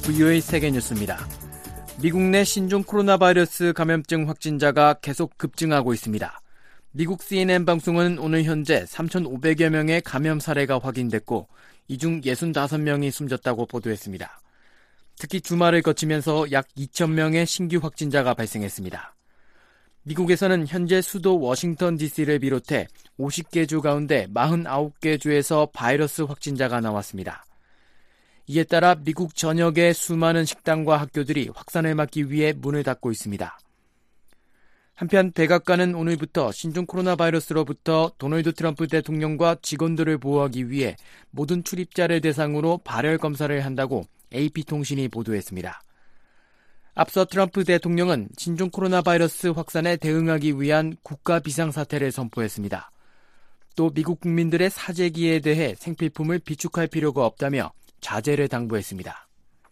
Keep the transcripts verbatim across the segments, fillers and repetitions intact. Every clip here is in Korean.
브이오에이 세계뉴스입니다. 미국 내 신종 코로나 바이러스 감염증 확진자가 계속 급증하고 있습니다. 미국 씨엔엔 방송은 오늘 현재 삼천오백여 명의 감염 사례가 확인됐고 이 중 육십오 명이 숨졌다고 보도했습니다. 특히 주말을 거치면서 약 이천 명의 신규 확진자가 발생했습니다. 미국에서는 현재 수도 워싱턴 디씨를 비롯해 오십 개 주 가운데 사십구 개 주에서 바이러스 확진자가 나왔습니다. 이에 따라 미국 전역의 수많은 식당과 학교들이 확산을 막기 위해 문을 닫고 있습니다. 한편 백악관은 오늘부터 신종 코로나 바이러스로부터 도널드 트럼프 대통령과 직원들을 보호하기 위해 모든 출입자를 대상으로 발열 검사를 한다고 에이피통신이 보도했습니다. 앞서 트럼프 대통령은 신종 코로나 바이러스 확산에 대응하기 위한 국가 비상사태를 선포했습니다. 또 미국 국민들의 사재기에 대해 생필품을 비축할 필요가 없다며 자제를 당부했습니다.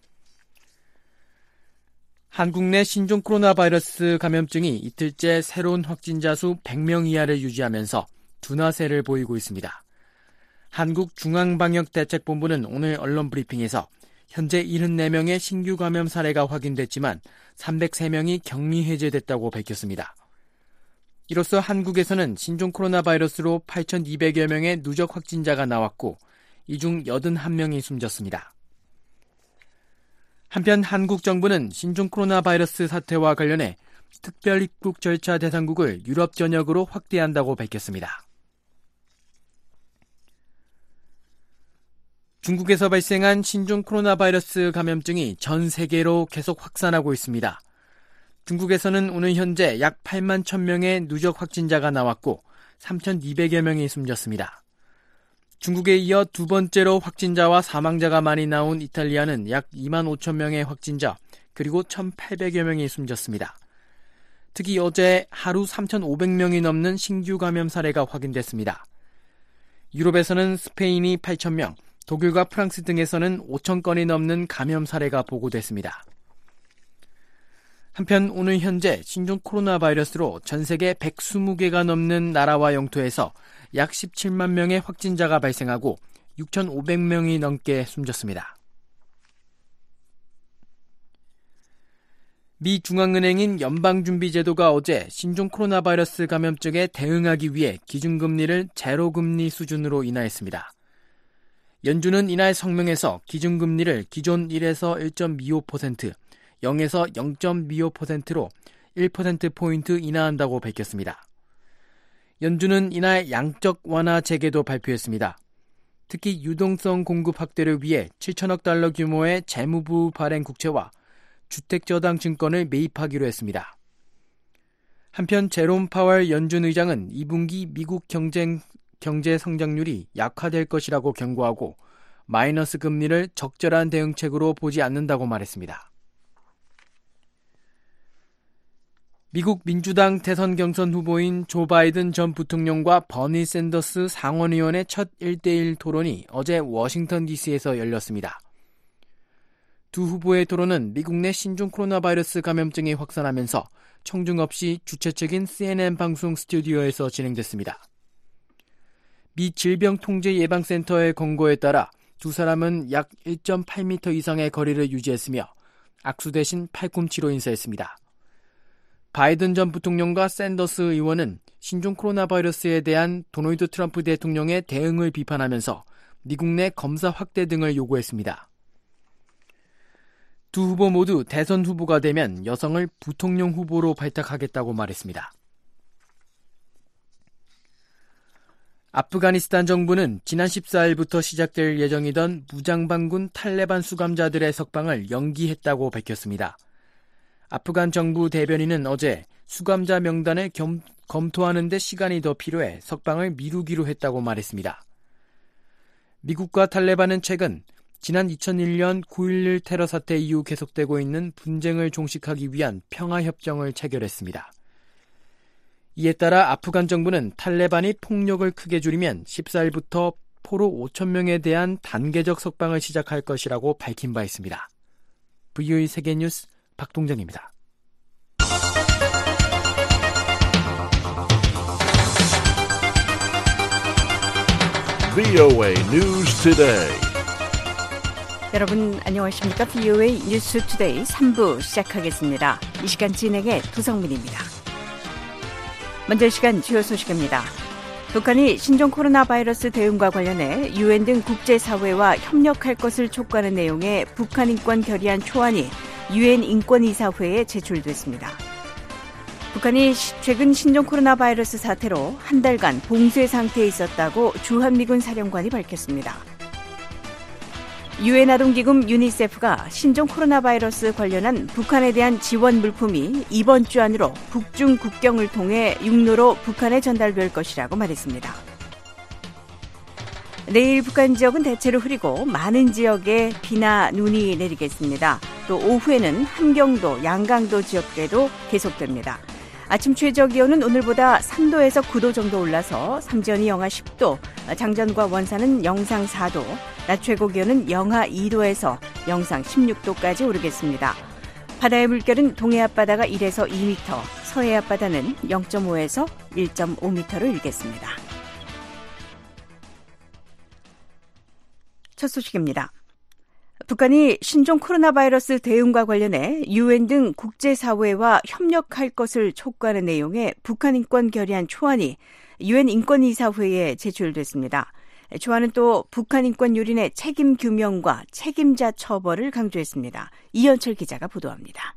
한국 내 신종 코로나 바이러스 감염증이 이틀째 새로운 확진자 수 백 명 이하를 유지하면서 둔화세를 보이고 있습니다. 한국중앙방역대책본부는 오늘 언론 브리핑에서 현재 칠십사 명의 신규 감염 사례가 확인됐지만 삼백삼 명이 격리 해제됐다고 밝혔습니다. 이로써 한국에서는 신종 코로나 바이러스로 팔천이백여 명의 누적 확진자가 나왔고 이 중 팔십일 명이 숨졌습니다. 한편 한국 정부는 신종 코로나 바이러스 사태와 관련해 특별 입국 절차 대상국을 유럽 전역으로 확대한다고 밝혔습니다. 중국에서 발생한 신종 코로나 바이러스 감염증이 전 세계로 계속 확산하고 있습니다. 중국에서는 오늘 현재 약 팔만 천 명의 누적 확진자가 나왔고 삼천이백여 명이 숨졌습니다. 중국에 이어 두 번째로 확진자와 사망자가 많이 나온 이탈리아는 약 이만 오천 명의 확진자, 그리고 천팔백여 명이 숨졌습니다. 특히 어제 하루 삼천오백 명이 넘는 신규 감염 사례가 확인됐습니다. 유럽에서는 스페인이 팔천 명, 독일과 프랑스 등에서는 오천 건이 넘는 감염 사례가 보고됐습니다. 한편 오늘 현재 신종 코로나 바이러스로 전 세계 백이십 개가 넘는 나라와 영토에서 약 십칠만 명의 확진자가 발생하고 육천오백 명이 넘게 숨졌습니다. 미 중앙은행인 연방준비제도가 어제 신종 코로나 바이러스 감염증에 대응하기 위해 기준금리를 제로금리 수준으로 인하했습니다. 연준은 이날 성명에서 기준금리를 기존 일에서 일 점 이오 퍼센트, 영에서 영 점 이오 퍼센트로 일 퍼센트포인트 인하한다고 밝혔습니다. 연준은 이날 양적 완화 재개도 발표했습니다. 특히 유동성 공급 확대를 위해 칠천억 달러 규모의 재무부 발행 국채와 주택저당 증권을 매입하기로 했습니다. 한편 제롬 파월 연준 의장은 이 분기 미국 경쟁, 경제 성장률이 약화될 것이라고 경고하고 마이너스 금리를 적절한 대응책으로 보지 않는다고 말했습니다. 미국 민주당 대선 경선 후보인 조 바이든 전 부통령과 버니 샌더스 상원의원의 첫 일 대일 토론이 어제 워싱턴 디씨에서 열렸습니다. 두 후보의 토론은 미국 내 신종 코로나 바이러스 감염증이 확산하면서 청중 없이 주최 측인 씨엔엔 방송 스튜디오에서 진행됐습니다. 미 질병통제예방센터의 권고에 따라 두 사람은 약 일 점 팔 미터 이상의 거리를 유지했으며 악수 대신 팔꿈치로 인사했습니다. 바이든 전 부통령과 샌더스 의원은 신종 코로나 바이러스에 대한 도널드 트럼프 대통령의 대응을 비판하면서 미국 내 검사 확대 등을 요구했습니다. 두 후보 모두 대선 후보가 되면 여성을 부통령 후보로 발탁하겠다고 말했습니다. 아프가니스탄 정부는 지난 십사일부터 시작될 예정이던 무장반군 탈레반 수감자들의 석방을 연기했다고 밝혔습니다. 아프간 정부 대변인은 어제 수감자 명단을 겸, 검토하는 데 시간이 더 필요해 석방을 미루기로 했다고 말했습니다. 미국과 탈레반은 최근 지난 이천일 년 구일일 테러 사태 이후 계속되고 있는 분쟁을 종식하기 위한 평화협정을 체결했습니다. 이에 따라 아프간 정부는 탈레반이 폭력을 크게 줄이면 십사일부터 포로 오천 명에 대한 단계적 석방을 시작할 것이라고 밝힌 바 있습니다. 브이오에이 세계뉴스 박동정입니다. 브이오에이 News Today. 여러분 안녕하십니까? 브이오에이 뉴스 투데이 삼 부 시작하겠습니다. 이 시간 진행의 도성민입니다. 먼저 이 시간 주요 소식입니다. 북한이 신종 코로나 바이러스 대응과 관련해 유엔 등 국제사회와 협력할 것을 촉구하는 내용의 북한 인권 결의안 초안이 유엔 인권이사회에 제출됐습니다. 북한이 최근 신종 코로나 바이러스 사태로 한 달간 봉쇄 상태에 있었다고 주한미군 사령관이 밝혔습니다. 유엔 아동기금 유니세프가 신종 코로나 바이러스 관련한 북한에 대한 지원 물품이 이번 주 안으로 북중 국경을 통해 육로로 북한에 전달될 것이라고 말했습니다. 내일 북한 지역은 대체로 흐리고 많은 지역에 비나 눈이 내리겠습니다. 또 오후에는 함경도, 양강도 지역에도 계속됩니다. 아침 최저 기온은 오늘보다 삼 도에서 구 도 정도 올라서 삼전이 영하 십 도, 장전과 원산은 영상 사 도, 낮 최고 기온은 영하 이 도에서 영상 십육 도까지 오르겠습니다. 바다의 물결은 동해 앞바다가 일에서 이 미터, 서해 앞바다는 영 점 오에서 일 점 오 미터로 일겠습니다. 첫 소식입니다. 북한이 신종 코로나 바이러스 대응과 관련해 유엔 등 국제사회와 협력할 것을 촉구하는 내용의 북한 인권 결의안 초안이 유엔 인권이사회에 제출됐습니다. 초안은 또 북한 인권 유린의 책임 규명과 책임자 처벌을 강조했습니다. 이현철 기자가 보도합니다.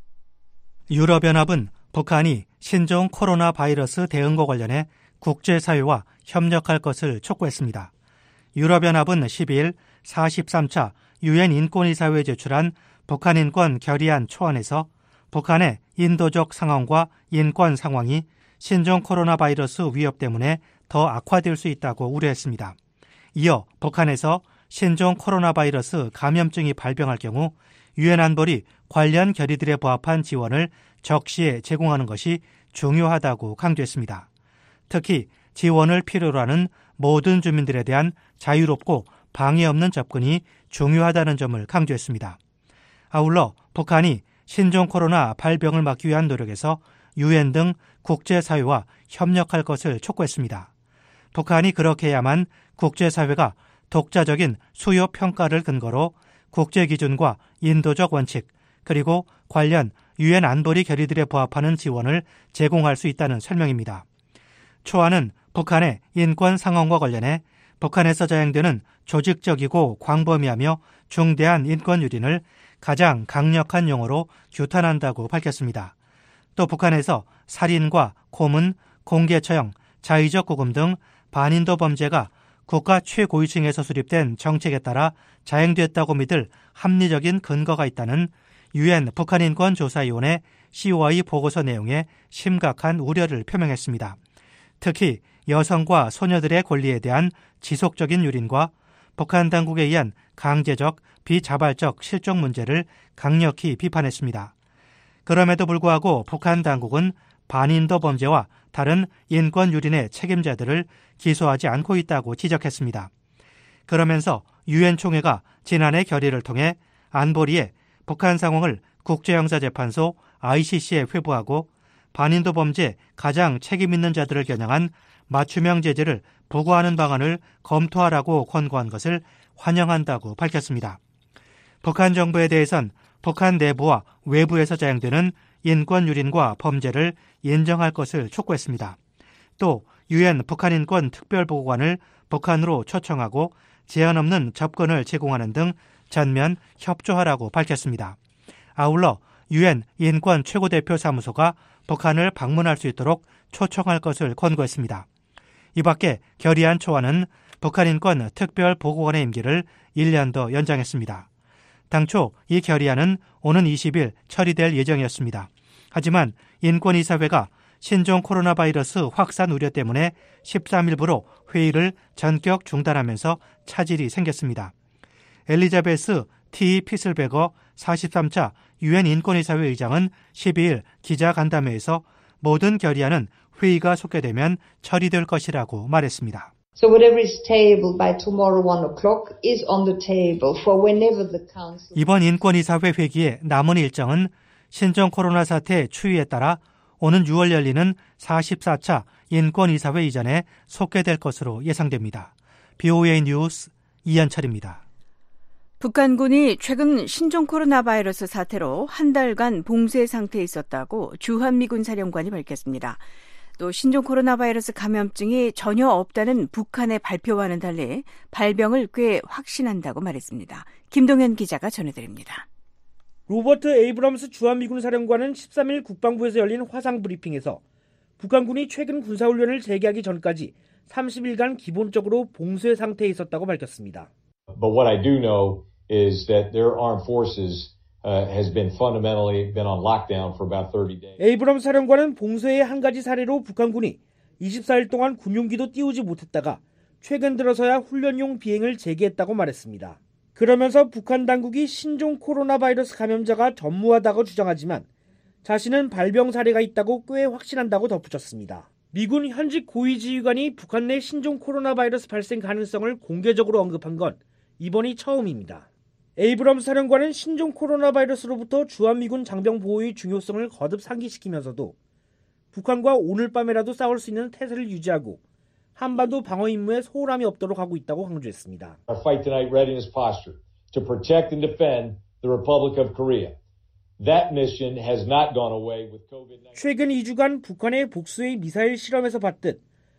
유럽연합은 북한이 신종 코로나 바이러스 대응과 관련해 국제사회와 협력할 것을 촉구했습니다. 유럽연합은 십이일 사십삼 차 유엔 인권이사회에 제출한 북한 인권 결의안 초안에서 북한의 인도적 상황과 인권 상황이 신종 코로나 바이러스 위협 때문에 더 악화될 수 있다고 우려했습니다. 이어 북한에서 신종 코로나 바이러스 감염증이 발병할 경우 유엔 안보리 관련 결의들에 부합한 지원을 적시에 제공하는 것이 중요하다고 강조했습니다. 특히 지원을 필요로 하는 모든 주민들에 대한 자유롭고 방해 없는 접근이 중요하다는 점을 강조했습니다. 아울러 북한이 신종 코로나 발병을 막기 위한 노력에서 유엔 등 국제사회와 협력할 것을 촉구했습니다. 북한이 그렇게 해야만 국제사회가 독자적인 수요 평가를 근거로 국제기준과 인도적 원칙 그리고 관련 유엔 안보리 결의들에 부합하는 지원을 제공할 수 있다는 설명입니다. 초안은 북한의 인권 상황과 관련해 북한에서 자행되는 조직적이고 광범위하며 중대한 인권 유린을 가장 강력한 용어로 규탄한다고 밝혔습니다. 또 북한에서 살인과 고문, 공개처형, 자의적 구금 등 반인도 범죄가 국가 최고위층에서 수립된 정책에 따라 자행됐다고 믿을 합리적인 근거가 있다는 유엔 북한인권조사위원회 씨오아이 보고서 내용에 심각한 우려를 표명했습니다. 특히 여성과 소녀들의 권리에 대한 지속적인 유린과 북한 당국에 의한 강제적, 비자발적 실종 문제를 강력히 비판했습니다. 그럼에도 불구하고 북한 당국은 반인도 범죄와 다른 인권 유린의 책임자들을 기소하지 않고 있다고 지적했습니다. 그러면서 유엔 총회가 지난해 결의를 통해 안보리에 북한 상황을 국제형사재판소 아이씨씨에 회부하고 반인도 범죄 가장 책임 있는 자들을 겨냥한 맞춤형 제재를 부과하는 방안을 검토하라고 권고한 것을 환영한다고 밝혔습니다. 북한 정부에 대해선 북한 내부와 외부에서 자행되는 인권 유린과 범죄를 인정할 것을 촉구했습니다. 또 유엔 북한인권 특별보고관을 북한으로 초청하고 제한 없는 접근을 제공하는 등 전면 협조하라고 밝혔습니다. 아울러 유엔 인권 최고대표 사무소가 북한을 방문할 수 있도록 초청할 것을 권고했습니다. 이 밖에 결의안 초안은 북한인권 특별보고관의 임기를 일 년 더 연장했습니다. 당초 이 결의안은 오는 이십 일 처리될 예정이었습니다. 하지만 인권이사회가 신종 코로나 바이러스 확산 우려 때문에 십삼 일부로 회의를 전격 중단하면서 차질이 생겼습니다. 엘리자베스 티 피슬베거 사십삼 차 유엔 인권이사회 의장은 십이 일 기자간담회에서 모든 결의안은 회의가 속개되면 처리될 것이라고 말했습니다. So whatever is tabled by tomorrow one o'clock is on the table for whenever the council. 이번 인권이사회 회기의 남은 일정은 신종 코로나 사태 추이에 따라 오는 유월 열리는 사십사 차 인권이사회 이전에 속개될 것으로 예상됩니다. 브이오에이 뉴스 이현철입니다. 북한군이 최근 신종 코로나 바이러스 사태로 한 달간 봉쇄 상태에 있었다고 주한미군 사령관이 밝혔습니다. 또 신종 코로나 바이러스 감염증이 전혀 없다는 북한의 발표와는 달리 발병을 꽤 확신한다고 말했습니다. 김동현 기자가 전해드립니다. 로버트 에이브럼스 주한미군 사령관은 십삼 일 국방부에서 열린 화상 브리핑에서 북한군이 최근 군사훈련을 재개하기 전까지 삼십 일간 기본적으로 봉쇄 상태에 있었다고 밝혔습니다. But what I do know is that their armed forces uh, has been fundamentally been on lockdown for about thirty days. 에이브럼스 사령관은 봉쇄의 한 가지 사례로 북한군이 이십사 일 동안 군용기도 띄우지 못했다가 최근 들어서야 훈련용 비행을 재개했다고 말했습니다. 그러면서 북한 당국이 신종 코로나 바이러스 감염자가 전무하다고 주장하지만 자신은 발병 사례가 있다고 꽤 확신한다고 덧붙였습니다. 미군 현직 고위지휘관이 북한 내 신종 코로나 바이러스 발생 가능성을 공개적으로 언급한 건 이번이 처음입니다. 에이브럼스 사령관은 신종 코로나 바이러스로부터 주한미군 장병 보호의 중요성을 거듭 상기시키면서도 북한과 오늘 밤에라도 싸울 수 있는 태세를 유지하고 한반도 방어 임무에 소홀함이 없도록 하고 있다고 강조했습니다. Our fight tonight readiness posture to protect and defend the Republic of Korea. That mission has not gone away with 코비드 나인틴. 최근 이 주간 북한의 복수의 미사일 실험에서 봤듯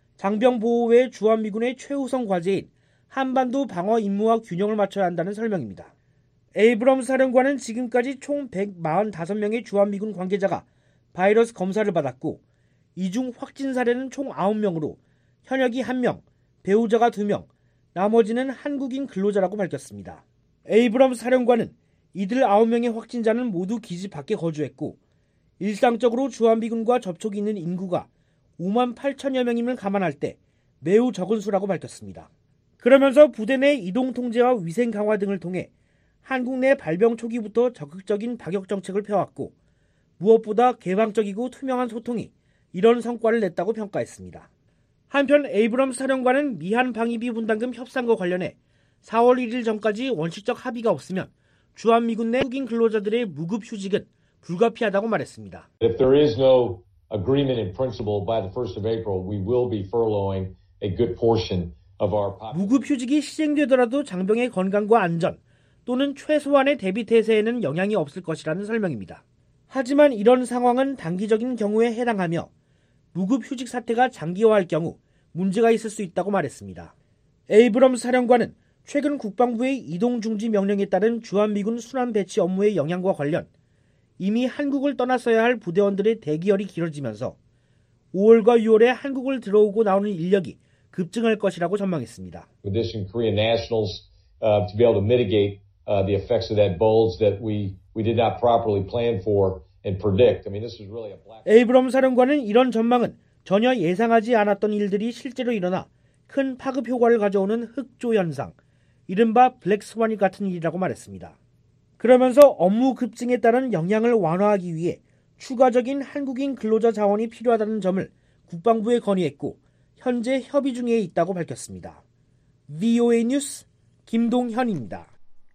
장병 보호 외 주한미군의 최우선 과제인 한반도 방어 임무와 균형을 맞춰야 한다는 설명입니다. 에이브럼스 사령관은 지금까지 총 백사십오 명의 주한미군 관계자가 바이러스 검사를 받았고 이 중 확진 사례는 총 아홉 명으로 현역이 한 명, 배우자가 두 명, 나머지는 한국인 근로자라고 밝혔습니다. 에이브럼스 사령관은 이들 아홉 명의 확진자는 모두 기지 밖에 거주했고 일상적으로 주한미군과 접촉이 있는 인구가 오만 팔천여 명임을 감안할 때 매우 적은 수라고 밝혔습니다. 그러면서 부대 내 이동 통제와 위생 강화 등을 통해 한국 내 발병 초기부터 적극적인 방역 정책을 펴왔고 무엇보다 개방적이고 투명한 소통이 이런 성과를 냈다고 평가했습니다. 한편 에이브럼스 사령관은 미한 방위비 분담금 협상과 관련해 사월 일일 전까지 원칙적 합의가 없으면 주한미군 내 한국인 근로자들의 무급 휴직은 불가피하다고 말했습니다. If there is no agreement in principle by the first of April, we will be furloughing a good portion of our population. 무급 휴직이 시행되더라도 장병의 건강과 안전 또는 최소한의 대비 태세에는 영향이 없을 것이라는 설명입니다. 하지만 이런 상황은 단기적인 경우에 해당하며 무급 휴직 사태가 장기화할 경우 문제가 있을 수 있다고 말했습니다. 에이브럼스 사령관은 최근 국방부의 이동 중지 명령에 따른 주한미군 순환 배치 업무의 영향과 관련 이미 한국을 떠났어야 할 부대원들의 대기열이 길어지면서 오월과 유월에 한국을 들어오고 나오는 인력이 급증할 것이라고 전망했습니다. With this in Korean nationals uh, to be able to mitigate uh, the effects of that bulge that we we did not properly plan for and predict. I mean, this is really a black. 에이브럼스 사령관은 이런 전망은 전혀 예상하지 않았던 일들이 실제로 일어나 큰 파급 효과를 가져오는 흑조 현상, 이른바 블랙스완 같은 일이라고 말했습니다. 그러면서 업무 급증에 따른 영향을 완화하기 위해 추가적인 한국인 근로자 자원이 필요하다는 점을 국방부에 건의했고 현재 협의 중에 있다고 밝혔습니다. 브이오에이 뉴스 김동현입니다.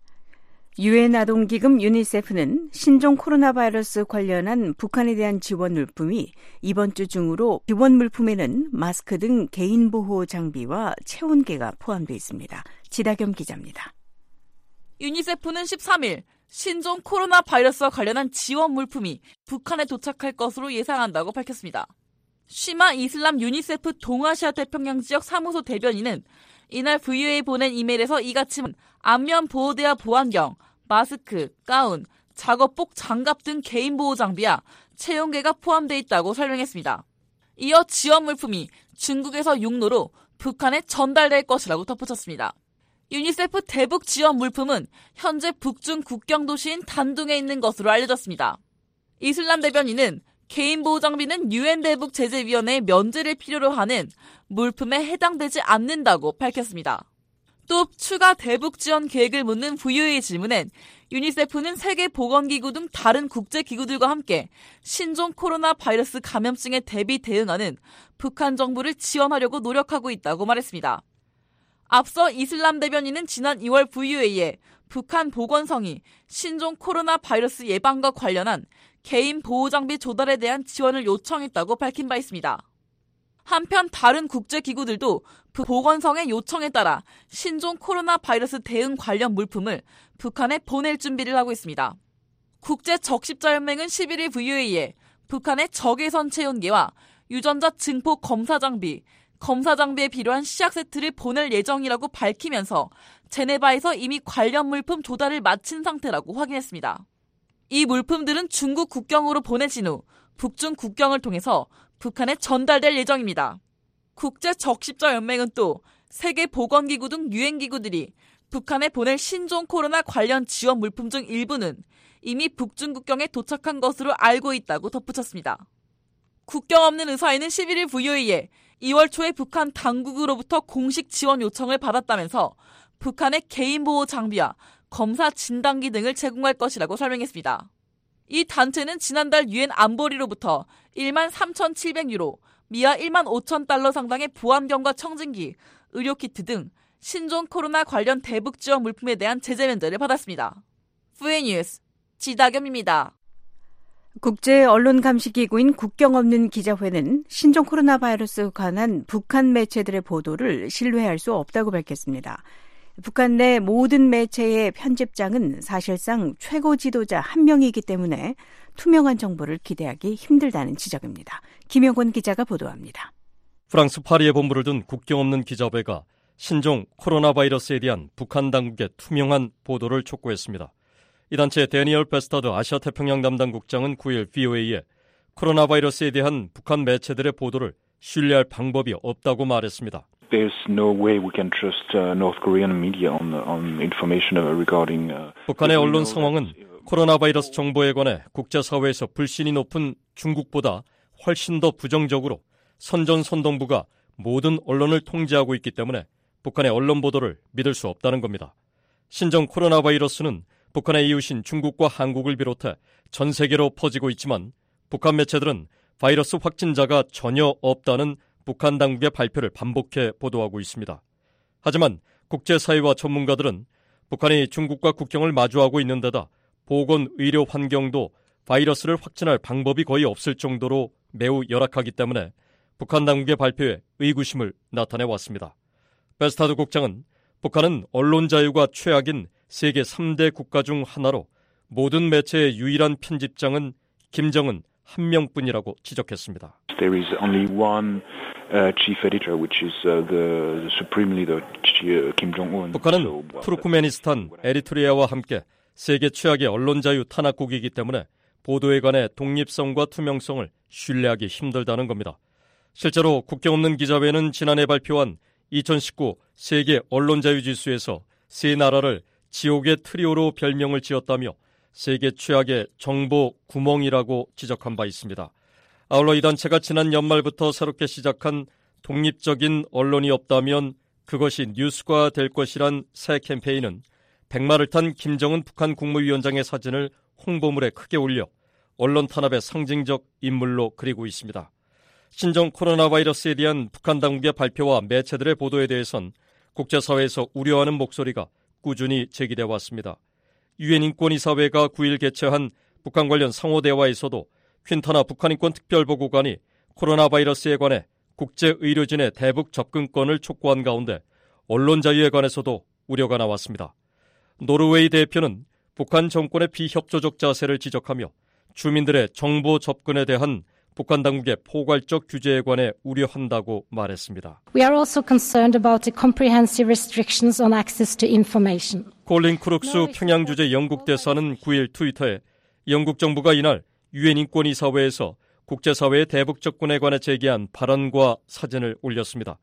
유엔 아동기금 유니세프는 신종 코로나 바이러스 관련한 북한에 대한 지원 물품이 이번 주 중으로 지원 물품에는 마스크 등 개인보호 장비와 체온계가 포함되어 있습니다. 지다겸 기자입니다. 유니세프는 십삼 일 신종 코로나 바이러스와 관련한 지원 물품이 북한에 도착할 것으로 예상한다고 밝혔습니다. 쉬마 이슬람 유니세프 동아시아 태평양 지역 사무소 대변인은 이날 브이오에이에 보낸 이메일에서 이같이 안면 보호대와 보안경, 마스크, 가운, 작업복, 장갑 등 개인 보호 장비와 체온계가 포함되어 있다고 설명했습니다. 이어 지원 물품이 중국에서 육로로 북한에 전달될 것이라고 덧붙였습니다. 유니세프 대북 지원 물품은 현재 북중 국경 도시인 단둥에 있는 것으로 알려졌습니다. 이슬람 대변인은 개인 보호 장비는 유엔 대북 제재위원회의 면제를 필요로 하는 물품에 해당되지 않는다고 밝혔습니다. 또 추가 대북 지원 계획을 묻는 브이오에이 질문엔 유니세프는 세계보건기구 등 다른 국제기구들과 함께 신종 코로나 바이러스 감염증에 대비 대응하는 북한 정부를 지원하려고 노력하고 있다고 말했습니다. 앞서 이슬람 대변인은 지난 이월 브이오에이에 북한 보건성이 신종 코로나 바이러스 예방과 관련한 개인 보호장비 조달에 대한 지원을 요청했다고 밝힌 바 있습니다. 한편 다른 국제기구들도 보건성의 요청에 따라 신종 코로나 바이러스 대응 관련 물품을 북한에 보낼 준비를 하고 있습니다. 국제적십자연맹은 십일 일 브이오에이에 북한의 적외선 체온계와 유전자 증폭 검사 장비, 검사 장비에 필요한 시약 세트를 보낼 예정이라고 밝히면서 제네바에서 이미 관련 물품 조달을 마친 상태라고 확인했습니다. 이 물품들은 중국 국경으로 보내진 후 북중 국경을 통해서 북한에 전달될 예정입니다. 국제적십자연맹은 또 세계보건기구 등 유엔기구들이 북한에 보낼 신종 코로나 관련 지원 물품 중 일부는 이미 북중 국경에 도착한 것으로 알고 있다고 덧붙였습니다. 국경 없는 의사회는 십일 일 브이오에이에 이월 초에 북한 당국으로부터 공식 지원 요청을 받았다면서 북한의 개인보호 장비와 검사 진단기 등을 제공할 것이라고 설명했습니다. 이 단체는 지난달 유엔 안보리로부터 일만 삼천칠백 유로, 미화 일만 오천 달러 상당의 보안경과 청진기, 의료키트 등 신종 코로나 관련 대북 지원 물품에 대한 제재 면제를 받았습니다. 프웨이뉴스 지다겸입니다. 국제 언론 감시 기구인 국경 없는 기자회는 신종 코로나 바이러스 관한 북한 매체들의 보도를 신뢰할 수 없다고 밝혔습니다. 북한 내 모든 매체의 편집장은 사실상 최고 지도자 한 명이기 때문에 투명한 정보를 기대하기 힘들다는 지적입니다. 김영곤 기자가 보도합니다. 프랑스 파리에 본부를 둔 국경 없는 기자회가 신종 코로나 바이러스에 대한 북한 당국의 투명한 보도를 촉구했습니다. 이 단체의 데니얼 베스타드 아시아 태평양 담당 국장은 구 일 브이오에이에 코로나 바이러스에 대한 북한 매체들의 보도를 신뢰할 방법이 없다고 말했습니다. There's no way we can trust uh, North Korean media on, on information regarding. Uh, 북한의 언론 상황은 코로나 바이러스 정보에 관해 국제사회에서 불신이 높은 중국보다 훨씬 더 부정적으로 선전선동부가 모든 언론을 통제하고 있기 때문에 북한의 언론 보도를 믿을 수 없다는 겁니다. 신종 코로나 바이러스는 북한의 이웃인 중국과 한국을 비롯해 전 세계로 퍼지고 있지만 북한 매체들은 바이러스 확진자가 전혀 없다는 북한 당국의 발표를 반복해 보도하고 있습니다. 하지만 국제사회와 전문가들은 북한이 중국과 국경을 마주하고 있는 데다 보건의료 환경도 바이러스를 확진할 방법이 거의 없을 정도로 매우 열악하기 때문에 북한 당국의 발표에 의구심을 나타내왔습니다. 베스타드 국장은 북한은 언론 자유가 최악인 세계 삼 대 국가 중 하나로 모든 매체의 유일한 편집장은 김정은 한 명뿐이라고 지적했습니다. There is only one uh, chief editor, which is uh, the supreme leader Kim Jong-un. 북한은 투르크메니스탄, 에리트리아와 함께 세계 최악의 언론 자유 탄압국이기 때문에 보도에 관해 독립성과 투명성을 신뢰하기 힘들다는 겁니다. 실제로 국경 없는 기자회는 지난해 발표한 이천십구 세계 언론 자유 지수에서 세 나라를 지옥의 트리오로 별명을 지었다며 세계 최악의 정보 구멍이라고 지적한 바 있습니다. 아울러 이 단체가 지난 연말부터 새롭게 시작한 독립적인 언론이 없다면 그것이 뉴스가 될 것이란 새 캠페인은 백마를 탄 김정은 북한 국무위원장의 사진을 홍보물에 크게 올려 언론 탄압의 상징적 인물로 그리고 있습니다. 신종 코로나 바이러스에 대한 북한 당국의 발표와 매체들의 보도에 대해선 국제사회에서 우려하는 목소리가 꾸준히 제기돼 왔습니다. 유엔 인권이사회가 구 일 개최한 북한 관련 상호대화에서도 퀸타나 북한인권특별보고관이 코로나 바이러스에 관해 국제의료진의 대북 접근권을 촉구한 가운데 언론 자유에 관해서도 우려가 나왔습니다. 노르웨이 대표는 북한 정권의 비협조적 자세를 지적하며 주민들의 정보 접근에 대한 북한 당국의 포괄적 규제에 관해 우려한다고 말했습니다. We are also concerned about the comprehensive restrictions on access to information. 콜린 크룩스 평양 주재 영국 대사는 구 일 트위터에 영국 정부가 이날 유엔 인권이사회에서 국제사회의 대북 접근에 관해 제기한 발언과 사진을 올렸습니다.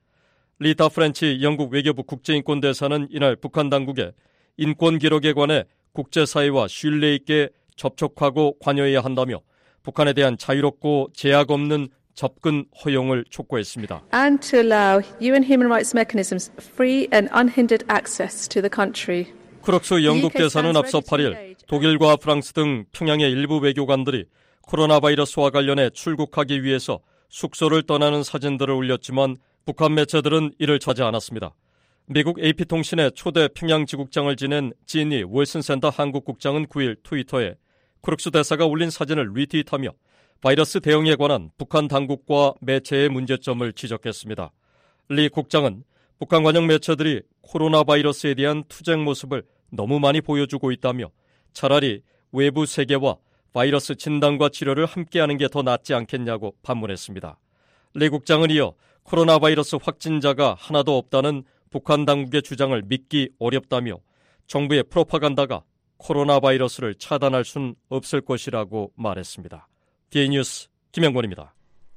리타 프렌치 영국 외교부 국제인권대사는 이날 북한 당국에 인권 기록에 관해 국제사회와 신뢰 있게 접촉하고 관여해야 한다며 북한에 대한 자유롭고 제약 없는 접근 허용을 촉구했습니다. And to allow U N human rights mechanisms free and unhindered access to the country. 크룩스 영국 대사는 앞서 팔 일 독일과 프랑스 등 평양의 일부 외교관들이 코로나 바이러스와 관련해 출국하기 위해서 숙소를 떠나는 사진들을 올렸지만 북한 매체들은 이를 차지 않았습니다. 미국 에이피통신의 초대 평양 지국장을 지낸 지니 윌슨 센터 한국 국장은 구 일 트위터에 크룩스 대사가 올린 사진을 리트윗하며 바이러스 대응에 관한 북한 당국과 매체의 문제점을 지적했습니다. 리 국장은 북한 관영 매체들이 코로나 바이러스에 대한 투쟁 모습을 너무 많이 보여주고 있다며 차라리 외부 세계와 바이러스 진단과 치료를 함께하는 게 더 낫지 않겠냐고 반문했습니다. 리 국장은 이어 코로나 바이러스 확진자가 하나도 없다는 북한 당국의 주장을 믿기 어렵다며 정부의 프로파간다가 코로나 바이러스를 차단할 수는 없을 것이라고 말했습니다. 디에이 뉴스 김영권입니다.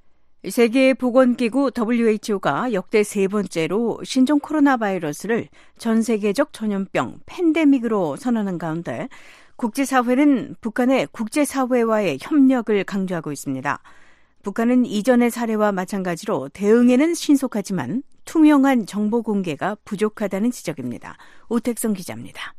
세계보건기구 더블유에이치오가 역대 세 번째로 신종 코로나 바이러스를 전 세계적 전염병 팬데믹으로 선언한 가운데 국제사회는 북한의 국제사회와의 협력을 강조하고 있습니다. 북한은 이전의 사례와 마찬가지로 대응에는 신속하지만 투명한 정보 공개가 부족하다는 지적입니다. 오택성 기자입니다.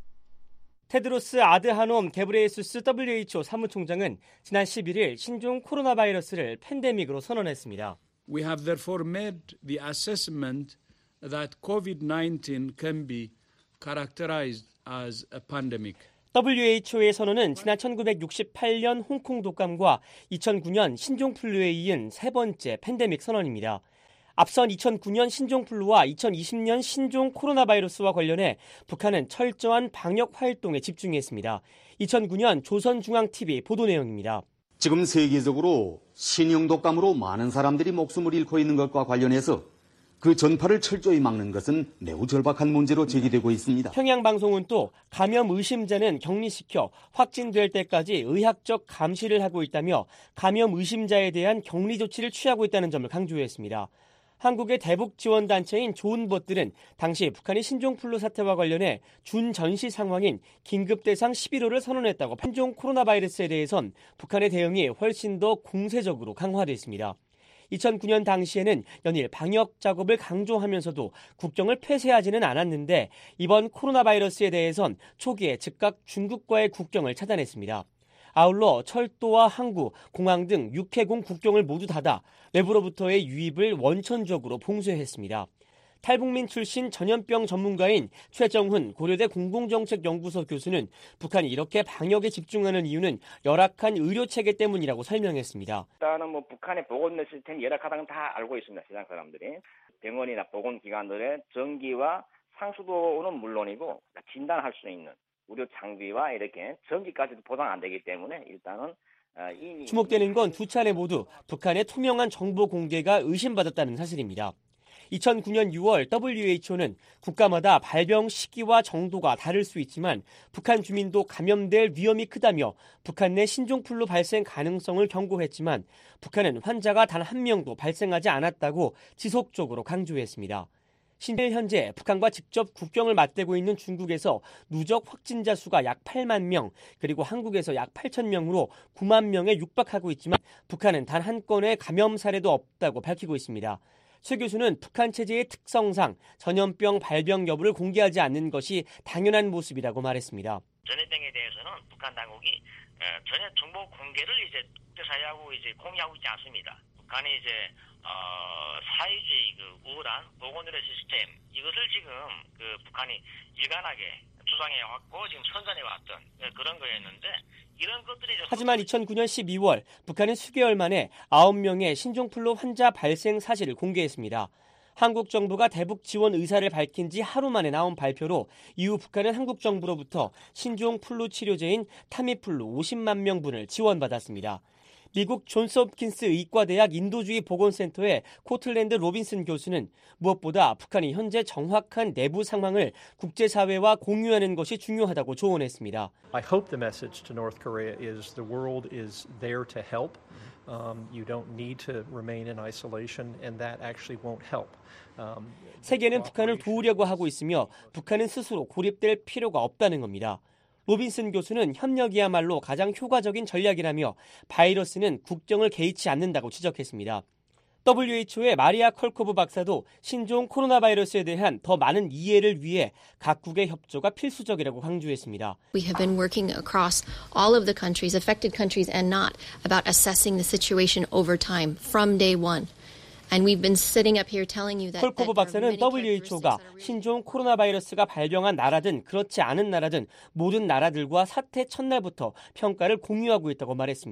테드로스 아드하놈 게브레예수스 더블유에이치오 사무총장은 지난 십일일 신종 코로나 바이러스를 팬데믹으로 선언했습니다. We have therefore made the assessment that 코비드 나인틴 can be characterized as a pandemic. 더블유에이치오의 선언은 지난 천구백육십팔년 홍콩 독감과 이천구년 신종플루에 이은 세 번째 팬데믹 선언입니다. 앞선 이천구년 신종플루와 이천이십년 신종 코로나 바이러스와 관련해 북한은 철저한 방역 활동에 집중했습니다. 이천구년 조선중앙티비 보도 내용입니다. 지금 세계적으로 신형 독감으로 많은 사람들이 목숨을 잃고 있는 것과 관련해서 그 전파를 철저히 막는 것은 매우 절박한 문제로 제기되고 있습니다. 평양방송은 또 감염 의심자는 격리시켜 확진될 때까지 의학적 감시를 하고 있다며 감염 의심자에 대한 격리 조치를 취하고 있다는 점을 강조했습니다. 한국의 대북 지원 단체인 좋은벗들은 당시 북한이 신종플루 사태와 관련해 준전시 상황인 긴급대상 십일호를 선언했다고 신종 코로나 바이러스에 대해선 북한의 대응이 훨씬 더 공세적으로 강화됐습니다. 이천구년 당시에는 연일 방역 작업을 강조하면서도 국경을 폐쇄하지는 않았는데 이번 코로나 바이러스에 대해선 초기에 즉각 중국과의 국경을 차단했습니다. 아울러 철도와 항구, 공항 등 육해공 국경을 모두 닫아 외부로부터의 유입을 원천적으로 봉쇄했습니다. 탈북민 출신 전염병 전문가인 최정훈 고려대 공공정책연구소 교수는 북한이 이렇게 방역에 집중하는 이유는 열악한 의료체계 때문이라고 설명했습니다. 일단은 뭐 북한의 보건 시스템이 열악하다는 다 알고 있습니다. 시장 사람들이. 병원이나 보건기관들의 전기와 상수도는 물론이고 진단할 수 있는 의료 장비와 이렇게 전기까지도 보장 안 되기 때문에 일단은 이미 주목되는 건 두 차례 모두 북한의 투명한 정보 공개가 의심받았다는 사실입니다. 이천구년 유월 더블유에이치오는 국가마다 발병 시기와 정도가 다를 수 있지만 북한 주민도 감염될 위험이 크다며 북한 내 신종플루 발생 가능성을 경고했지만 북한은 환자가 단 한 명도 발생하지 않았다고 지속적으로 강조했습니다. 신일 현재 북한과 직접 국경을 맞대고 있는 중국에서 누적 확진자 수가 약 팔만 명, 그리고 한국에서 약 팔천 명으로 구만 명에 육박하고 있지만 북한은 단 한 건의 감염 사례도 없다고 밝히고 있습니다. 최 교수는 북한 체제의 특성상 전염병 발병 여부를 공개하지 않는 것이 당연한 모습이라고 말했습니다. 전염병에 대해서는 북한 당국이 전혀 정보 공개를 이제 국제사회하고 이제 공유하고 있지 않습니다. 북한이 이제 어, 사회주의 그 우월한 보건의료 시스템 이것을 지금 그 북한이 일관하게 주장해 왔고 지금 선전해 왔던 그런 거였는데 이런 것들이 하지만 이천구년 십이월 북한은 수개월 만에 아홉 명의 신종플루 환자 발생 사실을 공개했습니다. 한국 정부가 대북 지원 의사를 밝힌 지 하루 만에 나온 발표로 이후 북한은 한국 정부로부터 신종플루 치료제인 타미플루 오십만 명분을 지원받았습니다. 미국 존스홉킨스 의과대학 인도주의 보건센터의 코틀랜드 로빈슨 교수는 무엇보다 북한이 현재 정확한 내부 상황을 국제사회와 공유하는 것이 중요하다고 조언했습니다. I hope the message to North Korea is the world is there to help. Um, you don't need to remain in isolation, and that actually won't help. Um, 세계는 북한을 도우려고 하고 있으며 북한은 스스로 고립될 필요가 없다는 겁니다. 로빈슨 교수는 협력이야말로 가장 효과적인 전략이라며 바이러스는 국경을 개의치 않는다고 지적했습니다. 더블유에이치오의 마리아 컬코브 박사도 신종 코로나 바이러스에 대한 더 많은 이해를 위해 각국의 협조가 필수적이라고 강조했습니다. We have been working across all of the countries, affected countries and not, about assessing the situation over time from day one. And we've been sitting up here telling you that 콜코브 박사는 더블유에이치오가 신종 코로나 바이러스가 발병한 나라든 그렇지 않은 나라든 모든 나라들과 사태 첫날부터 평가를 공유하고 있다고 말했습니다.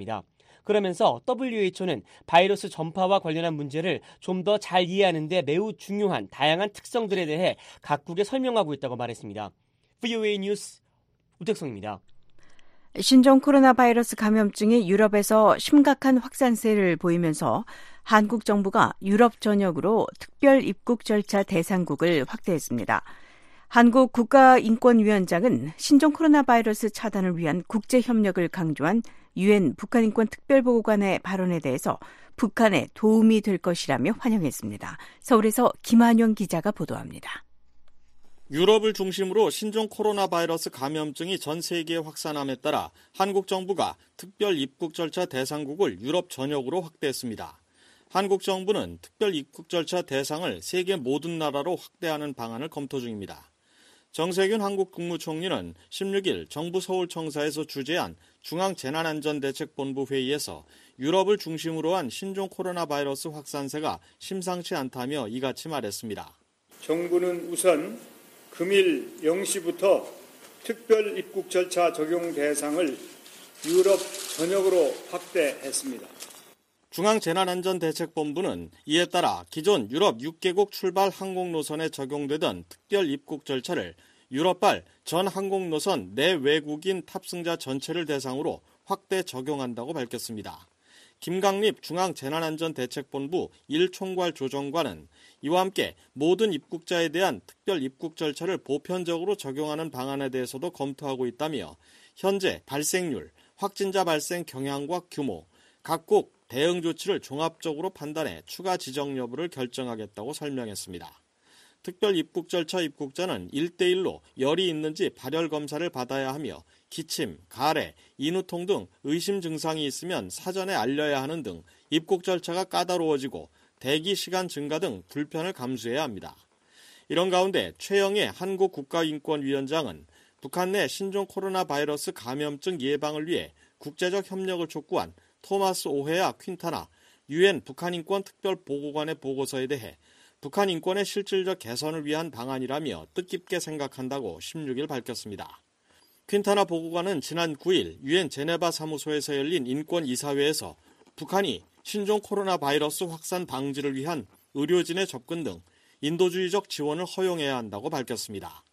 그러면서 더블유에이치오는 바이러스 전파와 관련한 문제를 좀 더 잘 이해하는 데 매우 중요한 다양한 특성들에 대해 각국에 설명하고 있다고 말했습니다. 브이오에이 뉴스 우택성입니다. 신종 코로나 바이러스 감염증이 유럽에서 심각한 확산세를 보이면서 한국 정부가 유럽 전역으로 특별 입국 절차 대상국을 확대했습니다. 한국 국가인권위원장은 신종 코로나 바이러스 차단을 위한 국제 협력을 강조한 유엔 북한인권 특별보고관의 발언에 대해서 북한에 도움이 될 것이라며 환영했습니다. 서울에서 김한영 기자가 보도합니다. 유럽을 중심으로 신종 코로나 바이러스 감염증이 전 세계에 확산함에 따라 한국 정부가 특별 입국 절차 대상국을 유럽 전역으로 확대했습니다. 한국 정부는 특별 입국 절차 대상을 세계 모든 나라로 확대하는 방안을 검토 중입니다. 정세균 한국 국무총리는 십육 일 정부 서울청사에서 주재한 중앙재난안전대책본부 회의에서 유럽을 중심으로 한 신종 코로나 바이러스 확산세가 심상치 않다며 이같이 말했습니다. 정부는 우선 금일 영 시부터 특별 입국 절차 적용 대상을 유럽 전역으로 확대했습니다. 중앙재난안전대책본부는 이에 따라 기존 유럽 육 개국 출발 항공노선에 적용되던 특별 입국 절차를 유럽발 전 항공노선 내 외국인 탑승자 전체를 대상으로 확대 적용한다고 밝혔습니다. 김강립 중앙재난안전대책본부 일 총괄 조정관은 이와 함께 모든 입국자에 대한 특별 입국 절차를 보편적으로 적용하는 방안에 대해서도 검토하고 있다며 현재 발생률, 확진자 발생 경향과 규모, 각국 대응 조치를 종합적으로 판단해 추가 지정 여부를 결정하겠다고 설명했습니다. 특별 입국 절차 입국자는 일 대일로 열이 있는지 발열 검사를 받아야 하며 기침, 가래, 인후통 등 의심 증상이 있으면 사전에 알려야 하는 등 입국 절차가 까다로워지고 대기 시간 증가 등 불편을 감수해야 합니다. 이런 가운데 최영애 한국 국가인권위원장은 북한 내 신종 코로나 바이러스 감염증 예방을 위해 국제적 협력을 촉구한 토마스 오헤아 퀸타나 유엔 북한인권 특별보고관의 보고서에 대해 북한 인권의 실질적 개선을 위한 방안이라며 뜻깊게 생각한다고 십육 일 밝혔습니다. 퀸타나 보고관은 지난 구 일 유엔 제네바 사무소에서 열린 인권이사회에서 북한이 신종 코로나 바이러스 확산 방지를 위한 의료진의 접근 등 인도주의적 지원을 허용해야 한다고 밝혔습니다.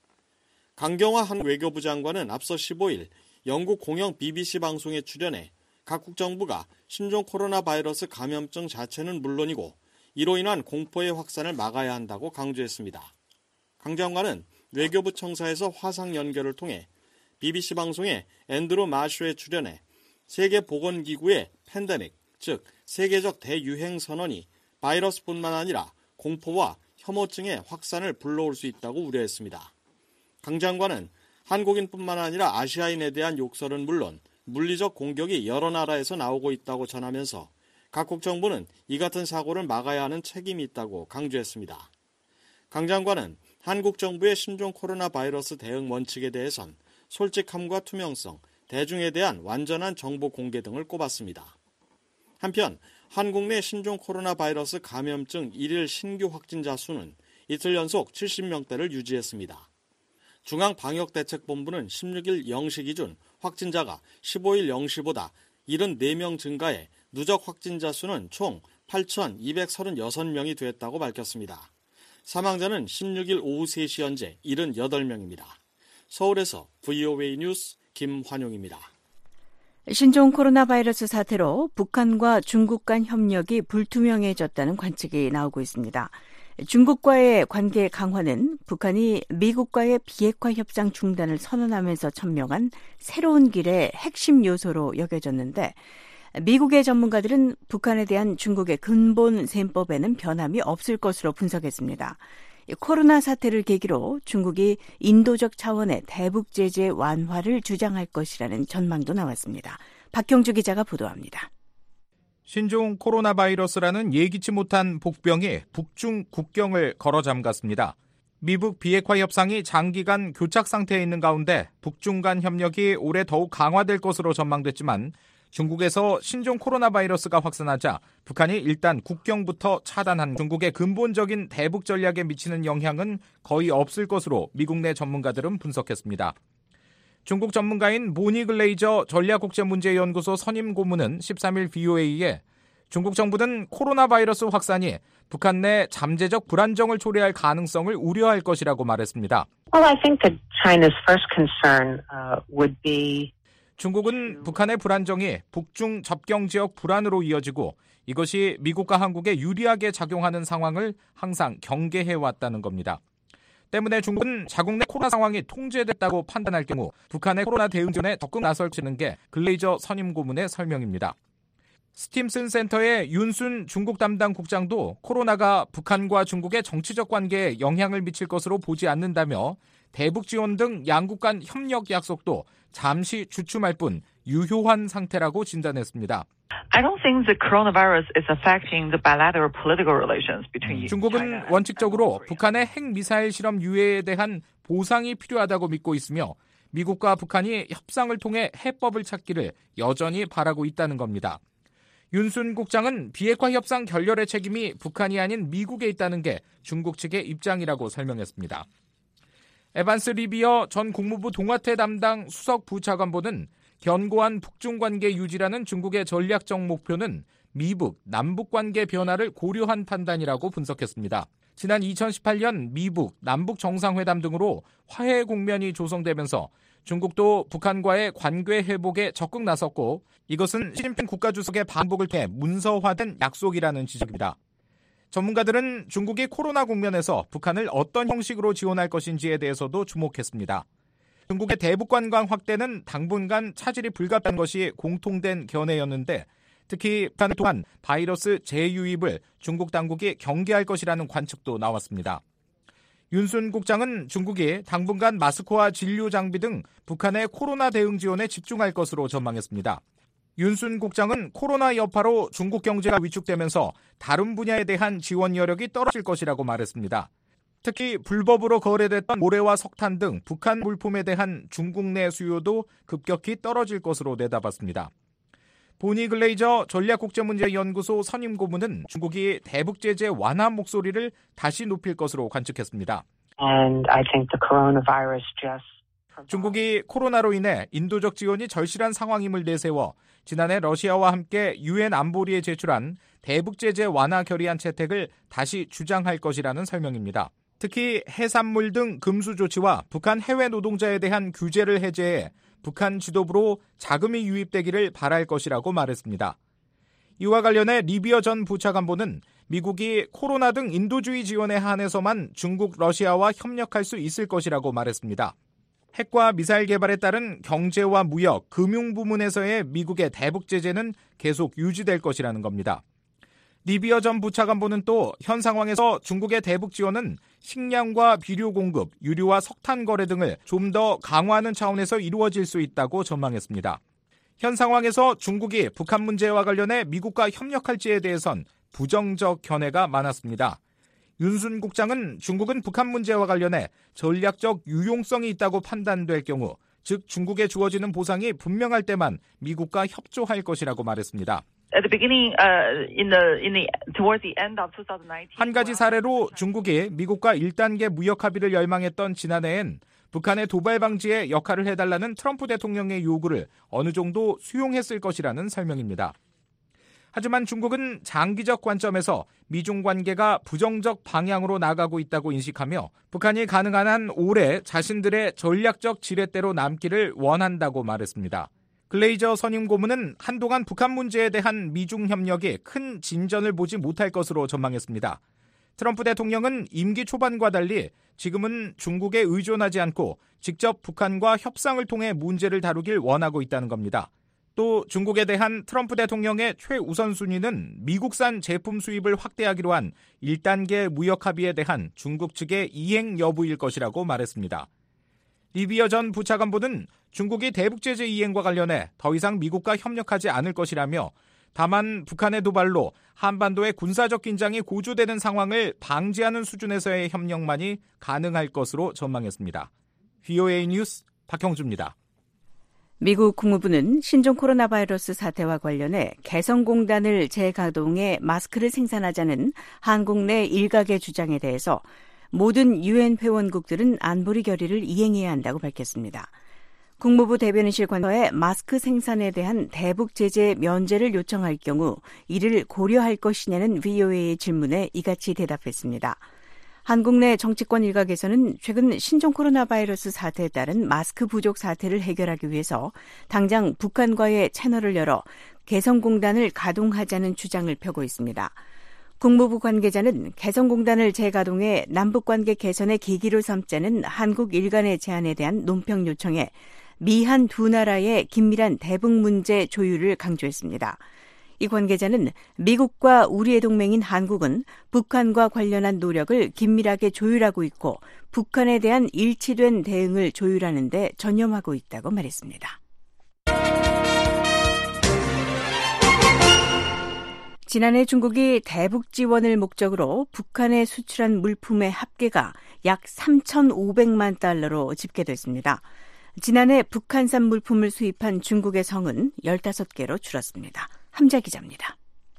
강경화 한 외교부 장관은 앞서 십오 일 영국 공영 비비씨 방송에 출연해 각국 정부가 신종 코로나 바이러스 감염증 자체는 물론이고 이로 인한 공포의 확산을 막아야 한다고 강조했습니다. 강 장관은 외교부 청사에서 화상 연결을 통해 비비씨 방송에 앤드루 마쇼에 출연해 세계보건기구의 팬데믹, 즉 세계적 대유행 선언이 바이러스뿐만 아니라 공포와 혐오증의 확산을 불러올 수 있다고 우려했습니다. 강 장관은 한국인뿐만 아니라 아시아인에 대한 욕설은 물론 물리적 공격이 여러 나라에서 나오고 있다고 전하면서 각국 정부는 이 같은 사고를 막아야 하는 책임이 있다고 강조했습니다. 강 장관은 한국 정부의 신종 코로나 바이러스 대응 원칙에 대해선 솔직함과 투명성, 대중에 대한 완전한 정보 공개 등을 꼽았습니다. 한편 한국 내 신종 코로나 바이러스 감염증 일일 신규 확진자 수는 이틀 연속 칠십 명대를 유지했습니다. 중앙방역대책본부는 십육 일 영 시 기준 확진자가 십오 일 영 시보다 칠십사 명 증가해 누적 확진자 수는 총 팔천이백삼십육 명이 됐다고 밝혔습니다. 사망자는 십육 일 오후 세 시 현재 칠십팔 명입니다. 서울에서 브이오에이 뉴스 김환용입니다. 신종 코로나 바이러스 사태로 북한과 중국 간 협력이 불투명해졌다는 관측이 나오고 있습니다. 중국과의 관계 강화는 북한이 미국과의 비핵화 협상 중단을 선언하면서 천명한 새로운 길의 핵심 요소로 여겨졌는데 미국의 전문가들은 북한에 대한 중국의 근본 셈법에는 변함이 없을 것으로 분석했습니다. 코로나 사태를 계기로 중국이 인도적 차원의 대북 제재 완화를 주장할 것이라는 전망도 나왔습니다. 박형주 기자가 보도합니다. 신종 코로나 바이러스라는 예기치 못한 복병이 북중 국경을 걸어 잠갔습니다. 미북 비핵화 협상이 장기간 교착 상태에 있는 가운데 북중 간 협력이 올해 더욱 강화될 것으로 전망됐지만 중국에서 신종 코로나 바이러스가 확산하자 북한이 일단 국경부터 차단한 중국의 근본적인 대북 전략에 미치는 영향은 거의 없을 것으로 미국 내 전문가들은 분석했습니다. 중국 전문가인 보니 글레이저 전략국제문제연구소 선임 고문은 십삼 일 브이오에이에 중국 정부는 코로나 바이러스 확산이 북한 내 잠재적 불안정을 초래할 가능성을 우려할 것이라고 말했습니다. Well, I think that China's first concern uh, would be 중국은 북한의 불안정이 북중 접경 지역 불안으로 이어지고 이것이 미국과 한국에 유리하게 작용하는 상황을 항상 경계해왔다는 겁니다. 때문에 중국은 자국 내 코로나 상황이 통제됐다고 판단할 경우 북한의 코로나 대응 지원에 적극 나설 것이라는 게 글레이저 선임 고문의 설명입니다. 스팀슨 센터의 윤순 중국 담당 국장도 코로나가 북한과 중국의 정치적 관계에 영향을 미칠 것으로 보지 않는다며 대북 지원 등 양국 간 협력 약속도 잠시 주춤할 뿐 유효한 상태라고 진단했습니다. I don't think the coronavirus is affecting the bilateral political relations between 중국은 원칙적으로 북한의 핵미사일 실험 유예에 대한 보상이 필요하다고 믿고 있으며 미국과 북한이 협상을 통해 해법을 찾기를 여전히 바라고 있다는 겁니다. 윤순 국장은 비핵화 협상 결렬의 책임이 북한이 아닌 미국에 있다는 게 중국 측의 입장이라고 설명했습니다. 에반스 리비어 전 국무부 동아태 담당 수석 부차관보는 견고한 북중 관계 유지라는 중국의 전략적 목표는 미북, 남북 관계 변화를 고려한 판단이라고 분석했습니다. 지난 이천십팔 년 미북, 남북 정상회담 등으로 화해 국면이 조성되면서 중국도 북한과의 관계 회복에 적극 나섰고 이것은 시진핑 국가주석의 반복을 통해 문서화된 약속이라는 지적입니다. 전문가들은 중국이 코로나 국면에서 북한을 어떤 형식으로 지원할 것인지에 대해서도 주목했습니다. 중국의 대북 관광 확대는 당분간 차질이 불가피한 것이 공통된 견해였는데 특히 북한을 통한 바이러스 재유입을 중국 당국이 경계할 것이라는 관측도 나왔습니다. 윤순 국장은 중국이 당분간 마스크와 진료 장비 등 북한의 코로나 대응 지원에 집중할 것으로 전망했습니다. 윤순 국장은 코로나 여파로 중국 경제가 위축되면서 다른 분야에 대한 지원 여력이 떨어질 것이라고 말했습니다. 특히 불법으로 거래됐던 모래와 석탄 등 북한 물품에 대한 중국 내 수요도 급격히 떨어질 것으로 내다봤습니다. 보니 글레이저 전략국제문제연구소 선임 고문은 중국이 대북 제재 완화 목소리를 다시 높일 것으로 관측했습니다. And I think the coronavirus just 중국이 코로나로 인해 인도적 지원이 절실한 상황임을 내세워 지난해 러시아와 함께 유엔 안보리에 제출한 대북 제재 완화 결의안 채택을 다시 주장할 것이라는 설명입니다. 특히 해산물 등 금수 조치와 북한 해외 노동자에 대한 규제를 해제해 북한 지도부로 자금이 유입되기를 바랄 것이라고 말했습니다. 이와 관련해 리비어 전 부차관보는 미국이 코로나 등 인도주의 지원에 한해서만 중국, 러시아와 협력할 수 있을 것이라고 말했습니다. 핵과 미사일 개발에 따른 경제와 무역, 금융 부문에서의 미국의 대북 제재는 계속 유지될 것이라는 겁니다. 리비어 전 부차관보는 또 현 상황에서 중국의 대북 지원은 식량과 비료 공급, 유류와 석탄 거래 등을 좀 더 강화하는 차원에서 이루어질 수 있다고 전망했습니다. 현 상황에서 중국이 북한 문제와 관련해 미국과 협력할지에 대해선 부정적 견해가 많았습니다. 윤순 국장은 중국은 북한 문제와 관련해 전략적 유용성이 있다고 판단될 경우, 즉 중국에 주어지는 보상이 분명할 때만 미국과 협조할 것이라고 말했습니다. At the beginning, uh, in the in the towards the end of twenty nineteen, 한 가지 사례로 중국이 미국과 일 단계 무역 합의를 열망했던 지난해엔 북한의 도발 방지에 역할을 해달라는 트럼프 대통령의 요구를 어느 정도 수용했을 것이라는 설명입니다. 하지만 중국은 장기적 관점에서 미중 관계가 부정적 방향으로 나가고 있다고 인식하며 북한이 가능한 한 오래 자신들의 전략적 지렛대로 남기를 원한다고 말했습니다. 글레이저 선임 고문은 한동안 북한 문제에 대한 미중 협력이 큰 진전을 보지 못할 것으로 전망했습니다. 트럼프 대통령은 임기 초반과 달리 지금은 중국에 의존하지 않고 직접 북한과 협상을 통해 문제를 다루길 원하고 있다는 겁니다. 또 중국에 대한 트럼프 대통령의 최우선순위는 미국산 제품 수입을 확대하기로 한 일 단계 무역 합의에 대한 중국 측의 이행 여부일 것이라고 말했습니다. 리비어 전 부차관보는 중국이 대북 제재 이행과 관련해 더 이상 미국과 협력하지 않을 것이라며 다만 북한의 도발로 한반도의 군사적 긴장이 고조되는 상황을 방지하는 수준에서의 협력만이 가능할 것으로 전망했습니다. 브이오에이 뉴스 박형주입니다. 미국 국무부는 신종 코로나 바이러스 사태와 관련해 개성공단을 재가동해 마스크를 생산하자는 한국 내 일각의 주장에 대해서 모든 유엔 회원국들은 안보리 결의를 이행해야 한다고 밝혔습니다. 국무부 대변인실 관서에 마스크 생산에 대한 대북 제재 면제를 요청할 경우 이를 고려할 것이냐는 브이오에이의 질문에 이같이 대답했습니다. 한국 내 정치권 일각에서는 최근 신종 코로나 바이러스 사태에 따른 마스크 부족 사태를 해결하기 위해서 당장 북한과의 채널을 열어 개성공단을 가동하자는 주장을 펴고 있습니다. 국무부 관계자는 개성공단을 재가동해 남북관계 개선의 계기로 삼자는 한국 일간의 제안에 대한 논평 요청에 미한 두 나라의 긴밀한 대북 문제 조율을 강조했습니다. 이 관계자는 미국과 우리의 동맹인 한국은 북한과 관련한 노력을 긴밀하게 조율하고 있고 북한에 대한 일치된 대응을 조율하는 데 전념하고 있다고 말했습니다. 지난해 중국이 대북 지원을 목적으로 북한에 수출한 물품의 합계가 약 삼천오백만 달러로 집계됐습니다. 지난해 북한산 물품을 수입한 중국의 성은 열다섯 개로 줄었습니다. 함자 기자입니다.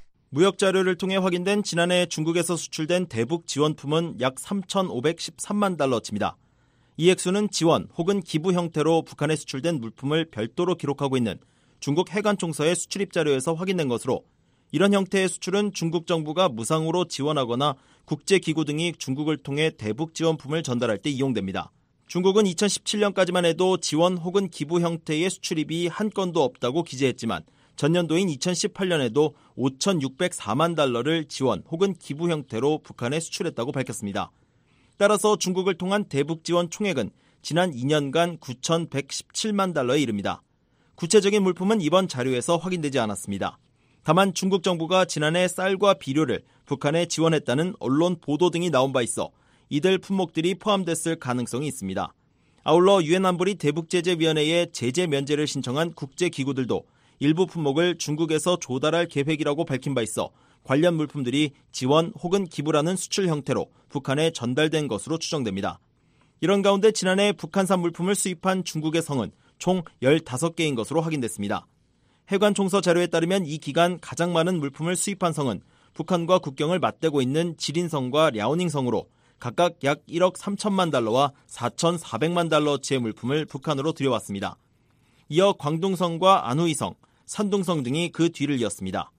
무역 자료를 통해 확인된 지난해 중국에서 수출된 대북 지원품은 약 삼천오백십삼만 달러치입니다. 이 액수는 지원 혹은 기부 형태로 북한에 수출된 물품을 별도로 기록하고 있는 중국 해관총서의 수출입 자료에서 확인된 것으로 이런 형태의 수출은 중국 정부가 무상으로 지원하거나 국제기구 등이 중국을 통해 대북 지원품을 전달할 때 이용됩니다. 중국은 이천십칠 년까지만 해도 지원 혹은 기부 형태의 수출입이 한 건도 없다고 기재했지만 전년도인 이천십팔 년에도 오천육백사만 달러를 지원 혹은 기부 형태로 북한에 수출했다고 밝혔습니다. 따라서 중국을 통한 대북 지원 총액은 지난 이 년간 구천백십칠만 달러에 이릅니다. 구체적인 물품은 이번 자료에서 확인되지 않았습니다. 다만 중국 정부가 지난해 쌀과 비료를 북한에 지원했다는 언론 보도 등이 나온 바 있어 이들 품목들이 포함됐을 가능성이 있습니다. 아울러 유엔 안보리 대북제재위원회에 제재 면제를 신청한 국제기구들도 일부 품목을 중국에서 조달할 계획이라고 밝힌 바 있어 관련 물품들이 지원 혹은 기부라는 수출 형태로 북한에 전달된 것으로 추정됩니다. 이런 가운데 지난해 북한산 물품을 수입한 중국의 성은 총 열다섯 개인 것으로 확인됐습니다. 해관총서 자료에 따르면 이 기간 가장 많은 물품을 수입한 성은 북한과 국경을 맞대고 있는 지린성과 랴오닝성으로 각각 약 일억 삼천만 달러와 사천사백만 달러치의 물품을 북한으로 들여왔습니다. 이어 광둥성과 안후이성, 산둥성 등이 그 뒤를 이었습니다.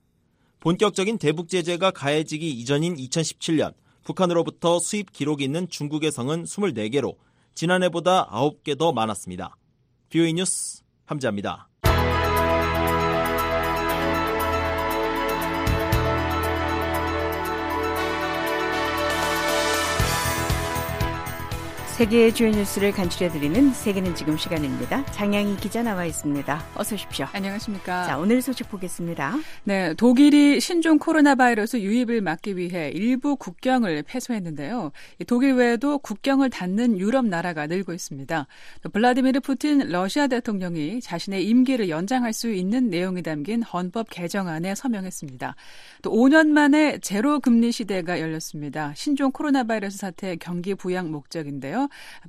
본격적인 대북 제재가 가해지기 이전인 이천십칠 년 북한으로부터 수입 기록이 있는 중국의 성은 이십사 개로 지난해보다 아홉 개 더 많았습니다. 브이오에이 뉴스 함지아입니다. 세계의 주요 뉴스를 간추려드리는 세계는 지금 시간입니다. 장양희 기자 나와 있습니다. 어서 오십시오. 안녕하십니까. 자, 오늘 소식 보겠습니다. 네, 독일이 신종 코로나 바이러스 유입을 막기 위해 일부 국경을 폐쇄했는데요. 독일 외에도 국경을 닫는 유럽 나라가 늘고 있습니다. 블라디미르 푸틴 러시아 대통령이 자신의 임기를 연장할 수 있는 내용이 담긴 헌법 개정안에 서명했습니다. 또 오 년 만에 제로 금리 시대가 열렸습니다. 신종 코로나 바이러스 사태 경기 부양 목적인데요.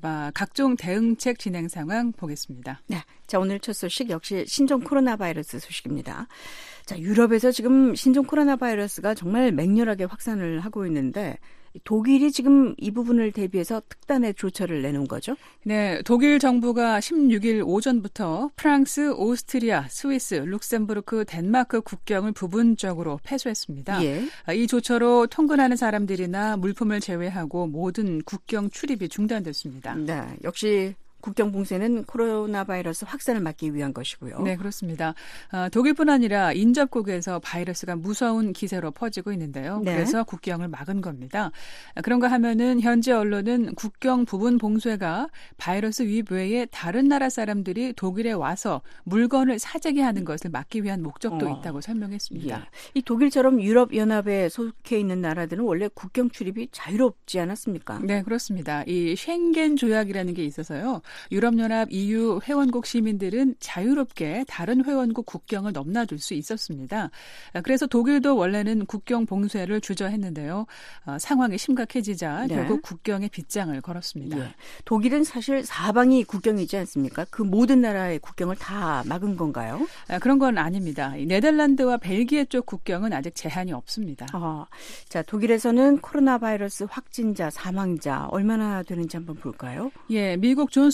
각종 대응책 진행 상황 보겠습니다. 네, 자 오늘 첫 소식 역시 신종 코로나 바이러스 소식입니다. 자 유럽에서 지금 신종 코로나 바이러스가 정말 맹렬하게 확산을 하고 있는데 독일이 지금 이 부분을 대비해서 특단의 조처를 내놓은 거죠? 네, 독일 정부가 십육 일 오전부터 프랑스, 오스트리아, 스위스, 룩셈부르크, 덴마크 국경을 부분적으로 폐쇄했습니다. 예. 이 조처로 통근하는 사람들이나 물품을 제외하고 모든 국경 출입이 중단됐습니다. 네, 역시 국경 봉쇄는 코로나 바이러스 확산을 막기 위한 것이고요. 네, 그렇습니다. 어, 독일뿐 아니라 인접국에서 바이러스가 무서운 기세로 퍼지고 있는데요. 네. 그래서 국경을 막은 겁니다. 그런가 하면은 현지 언론은 국경 부분 봉쇄가 바이러스 유입 외에 다른 나라 사람들이 독일에 와서 물건을 사재기 하는 것을 막기 위한 목적도 어. 있다고 설명했습니다. 예. 이 독일처럼 유럽연합에 속해 있는 나라들은 원래 국경 출입이 자유롭지 않았습니까? 네, 그렇습니다. 이 쉥겐 조약이라는 게 있어서요. 유럽연합 이유 회원국 시민들은 자유롭게 다른 회원국 국경을 넘나들 수 있었습니다. 그래서 독일도 원래는 국경 봉쇄를 주저했는데요. 어, 상황이 심각해지자 네. 결국 국경에 빗장을 걸었습니다. 예. 독일은 사실 사방이 국경이지 않습니까? 그 모든 나라의 국경을 다 막은 건가요? 아, 그런 건 아닙니다. 네덜란드와 벨기에 쪽 국경은 아직 제한이 없습니다. 어, 자, 독일에서는 코로나 바이러스 확진자, 사망자 얼마나 되는지 한번 볼까요? 예, 미국 존스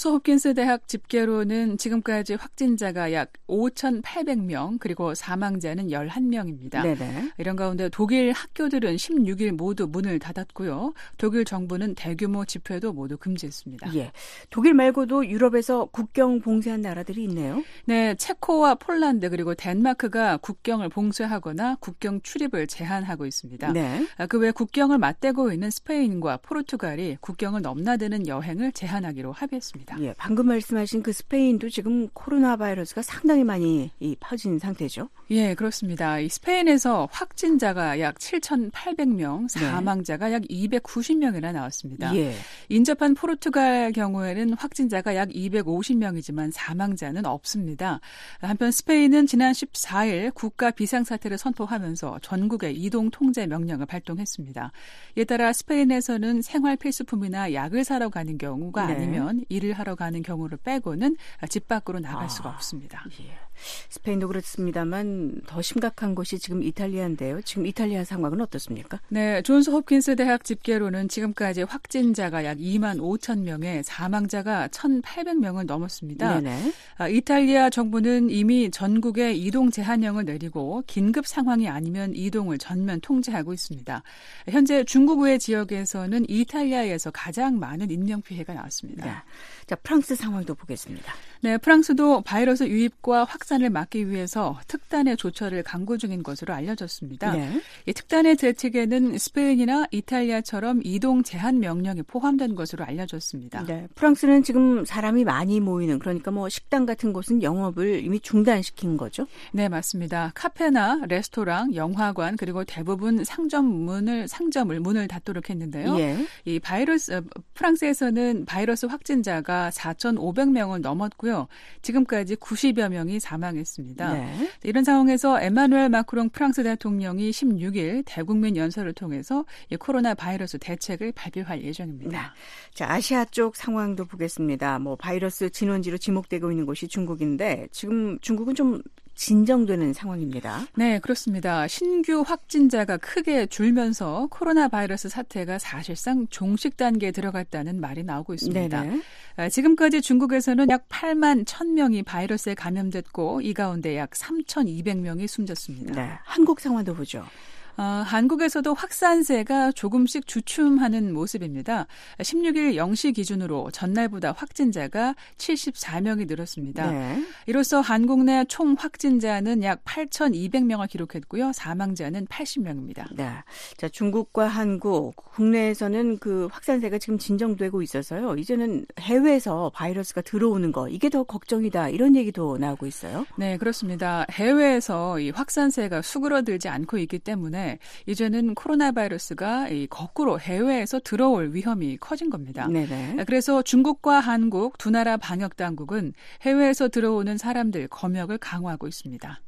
존스 홉킨스 대학 집계로는 지금까지 확진자가 약 오천팔백 명, 그리고 사망자는 열한 명입니다. 네네. 이런 가운데 독일 학교들은 십육 일 모두 문을 닫았고요. 독일 정부는 대규모 집회도 모두 금지했습니다. 예. 독일 말고도 유럽에서 국경 봉쇄한 나라들이 있네요. 네, 체코와 폴란드 그리고 덴마크가 국경을 봉쇄하거나 국경 출입을 제한하고 있습니다. 네. 그 외 국경을 맞대고 있는 스페인과 포르투갈이 국경을 넘나드는 여행을 제한하기로 합의했습니다. 예, 방금 말씀하신 그 스페인도 지금 코로나 바이러스가 상당히 많이 이 퍼진 상태죠. 예, 그렇습니다. 이 스페인에서 확진자가 약 칠천팔백 명, 사망자가 네. 약 이백구십 명이나 나왔습니다. 예. 인접한 포르투갈 경우에는 확진자가 약 이백오십 명이지만 사망자는 없습니다. 한편 스페인은 지난 십사 일 국가 비상사태를 선포하면서 전국에 이동 통제 명령을 발동했습니다. 이에 따라 스페인에서는 생활 필수품이나 약을 사러 가는 경우가 네. 아니면 일을 하러 가는 경우를 빼고는 집 밖으로 나갈 아, 수가 없습니다. 예. 스페인도 그렇습니다만 더 심각한 곳이 지금 이탈리아인데요. 지금 이탈리아 상황은 어떻습니까? 네, 존스 홉킨스 대학 집계로는 지금까지 확진자가 약 이만 오천 명에 사망자가 천팔백 명을 넘었습니다. 네네. 아, 이탈리아 정부는 이미 전국에 이동 제한령을 내리고 긴급 상황이 아니면 이동을 전면 통제하고 있습니다. 현재 중국 외 지역에서는 이탈리아에서 가장 많은 인명 피해가 나왔습니다. 네. 자, 프랑스 상황도 보겠습니다. 네, 프랑스도 바이러스 유입과 확산을 막기 위해서 특단의 조처를 강구 중인 것으로 알려졌습니다. 네. 이 특단의 대책에는 스페인이나 이탈리아처럼 이동 제한 명령이 포함된 것으로 알려졌습니다. 네, 프랑스는 지금 사람이 많이 모이는, 그러니까 뭐 식당 같은 곳은 영업을 이미 중단시킨 거죠? 네, 맞습니다. 카페나 레스토랑, 영화관 그리고 대부분 상점 문을 상점을 문을 닫도록 했는데요. 예. 이 바이러스 프랑스에서는 바이러스 확진자가 사천오백 명을 넘었고요. 지금까지 구십여 명이 사망했습니다. 네. 이런 상황에서 에마누엘 마크롱 프랑스 대통령이 십육 일 대국민 연설을 통해서 이 코로나 바이러스 대책을 발표할 예정입니다. 네. 자, 아시아 쪽 상황도 보겠습니다. 뭐 바이러스 진원지로 지목되고 있는 곳이 중국인데 지금 중국은 좀 진정되는 상황입니다. 네, 그렇습니다. 신규 확진자가 크게 줄면서 코로나 바이러스 사태가 사실상 종식 단계에 들어갔다는 말이 나오고 있습니다. 네네. 지금까지 중국에서는 약 팔만 천 명이 바이러스에 감염됐고 이 가운데 약 삼천이백 명이 숨졌습니다. 네, 한국 상황도 보죠. 어, 한국에서도 확산세가 조금씩 주춤하는 모습입니다. 십육 일 영 시 기준으로 전날보다 확진자가 칠십사 명이 늘었습니다. 네. 이로써 한국 내 총 확진자는 약 팔천이백 명을 기록했고요. 사망자는 팔십 명입니다. 네. 자, 중국과 한국, 국내에서는 그 확산세가 지금 진정되고 있어서요. 이제는 해외에서 바이러스가 들어오는 거, 이게 더 걱정이다. 이런 얘기도 나오고 있어요. 네, 그렇습니다. 해외에서 이 확산세가 수그러들지 않고 있기 때문에 이제는 코로나 바이러스가 이 거꾸로 해외에서 들어올 위험이 커진 겁니다. 네네. 그래서 중국과 한국 두 나라 방역 당국은 해외에서 들어오는 사람들 검역을 강화하고 있습니다.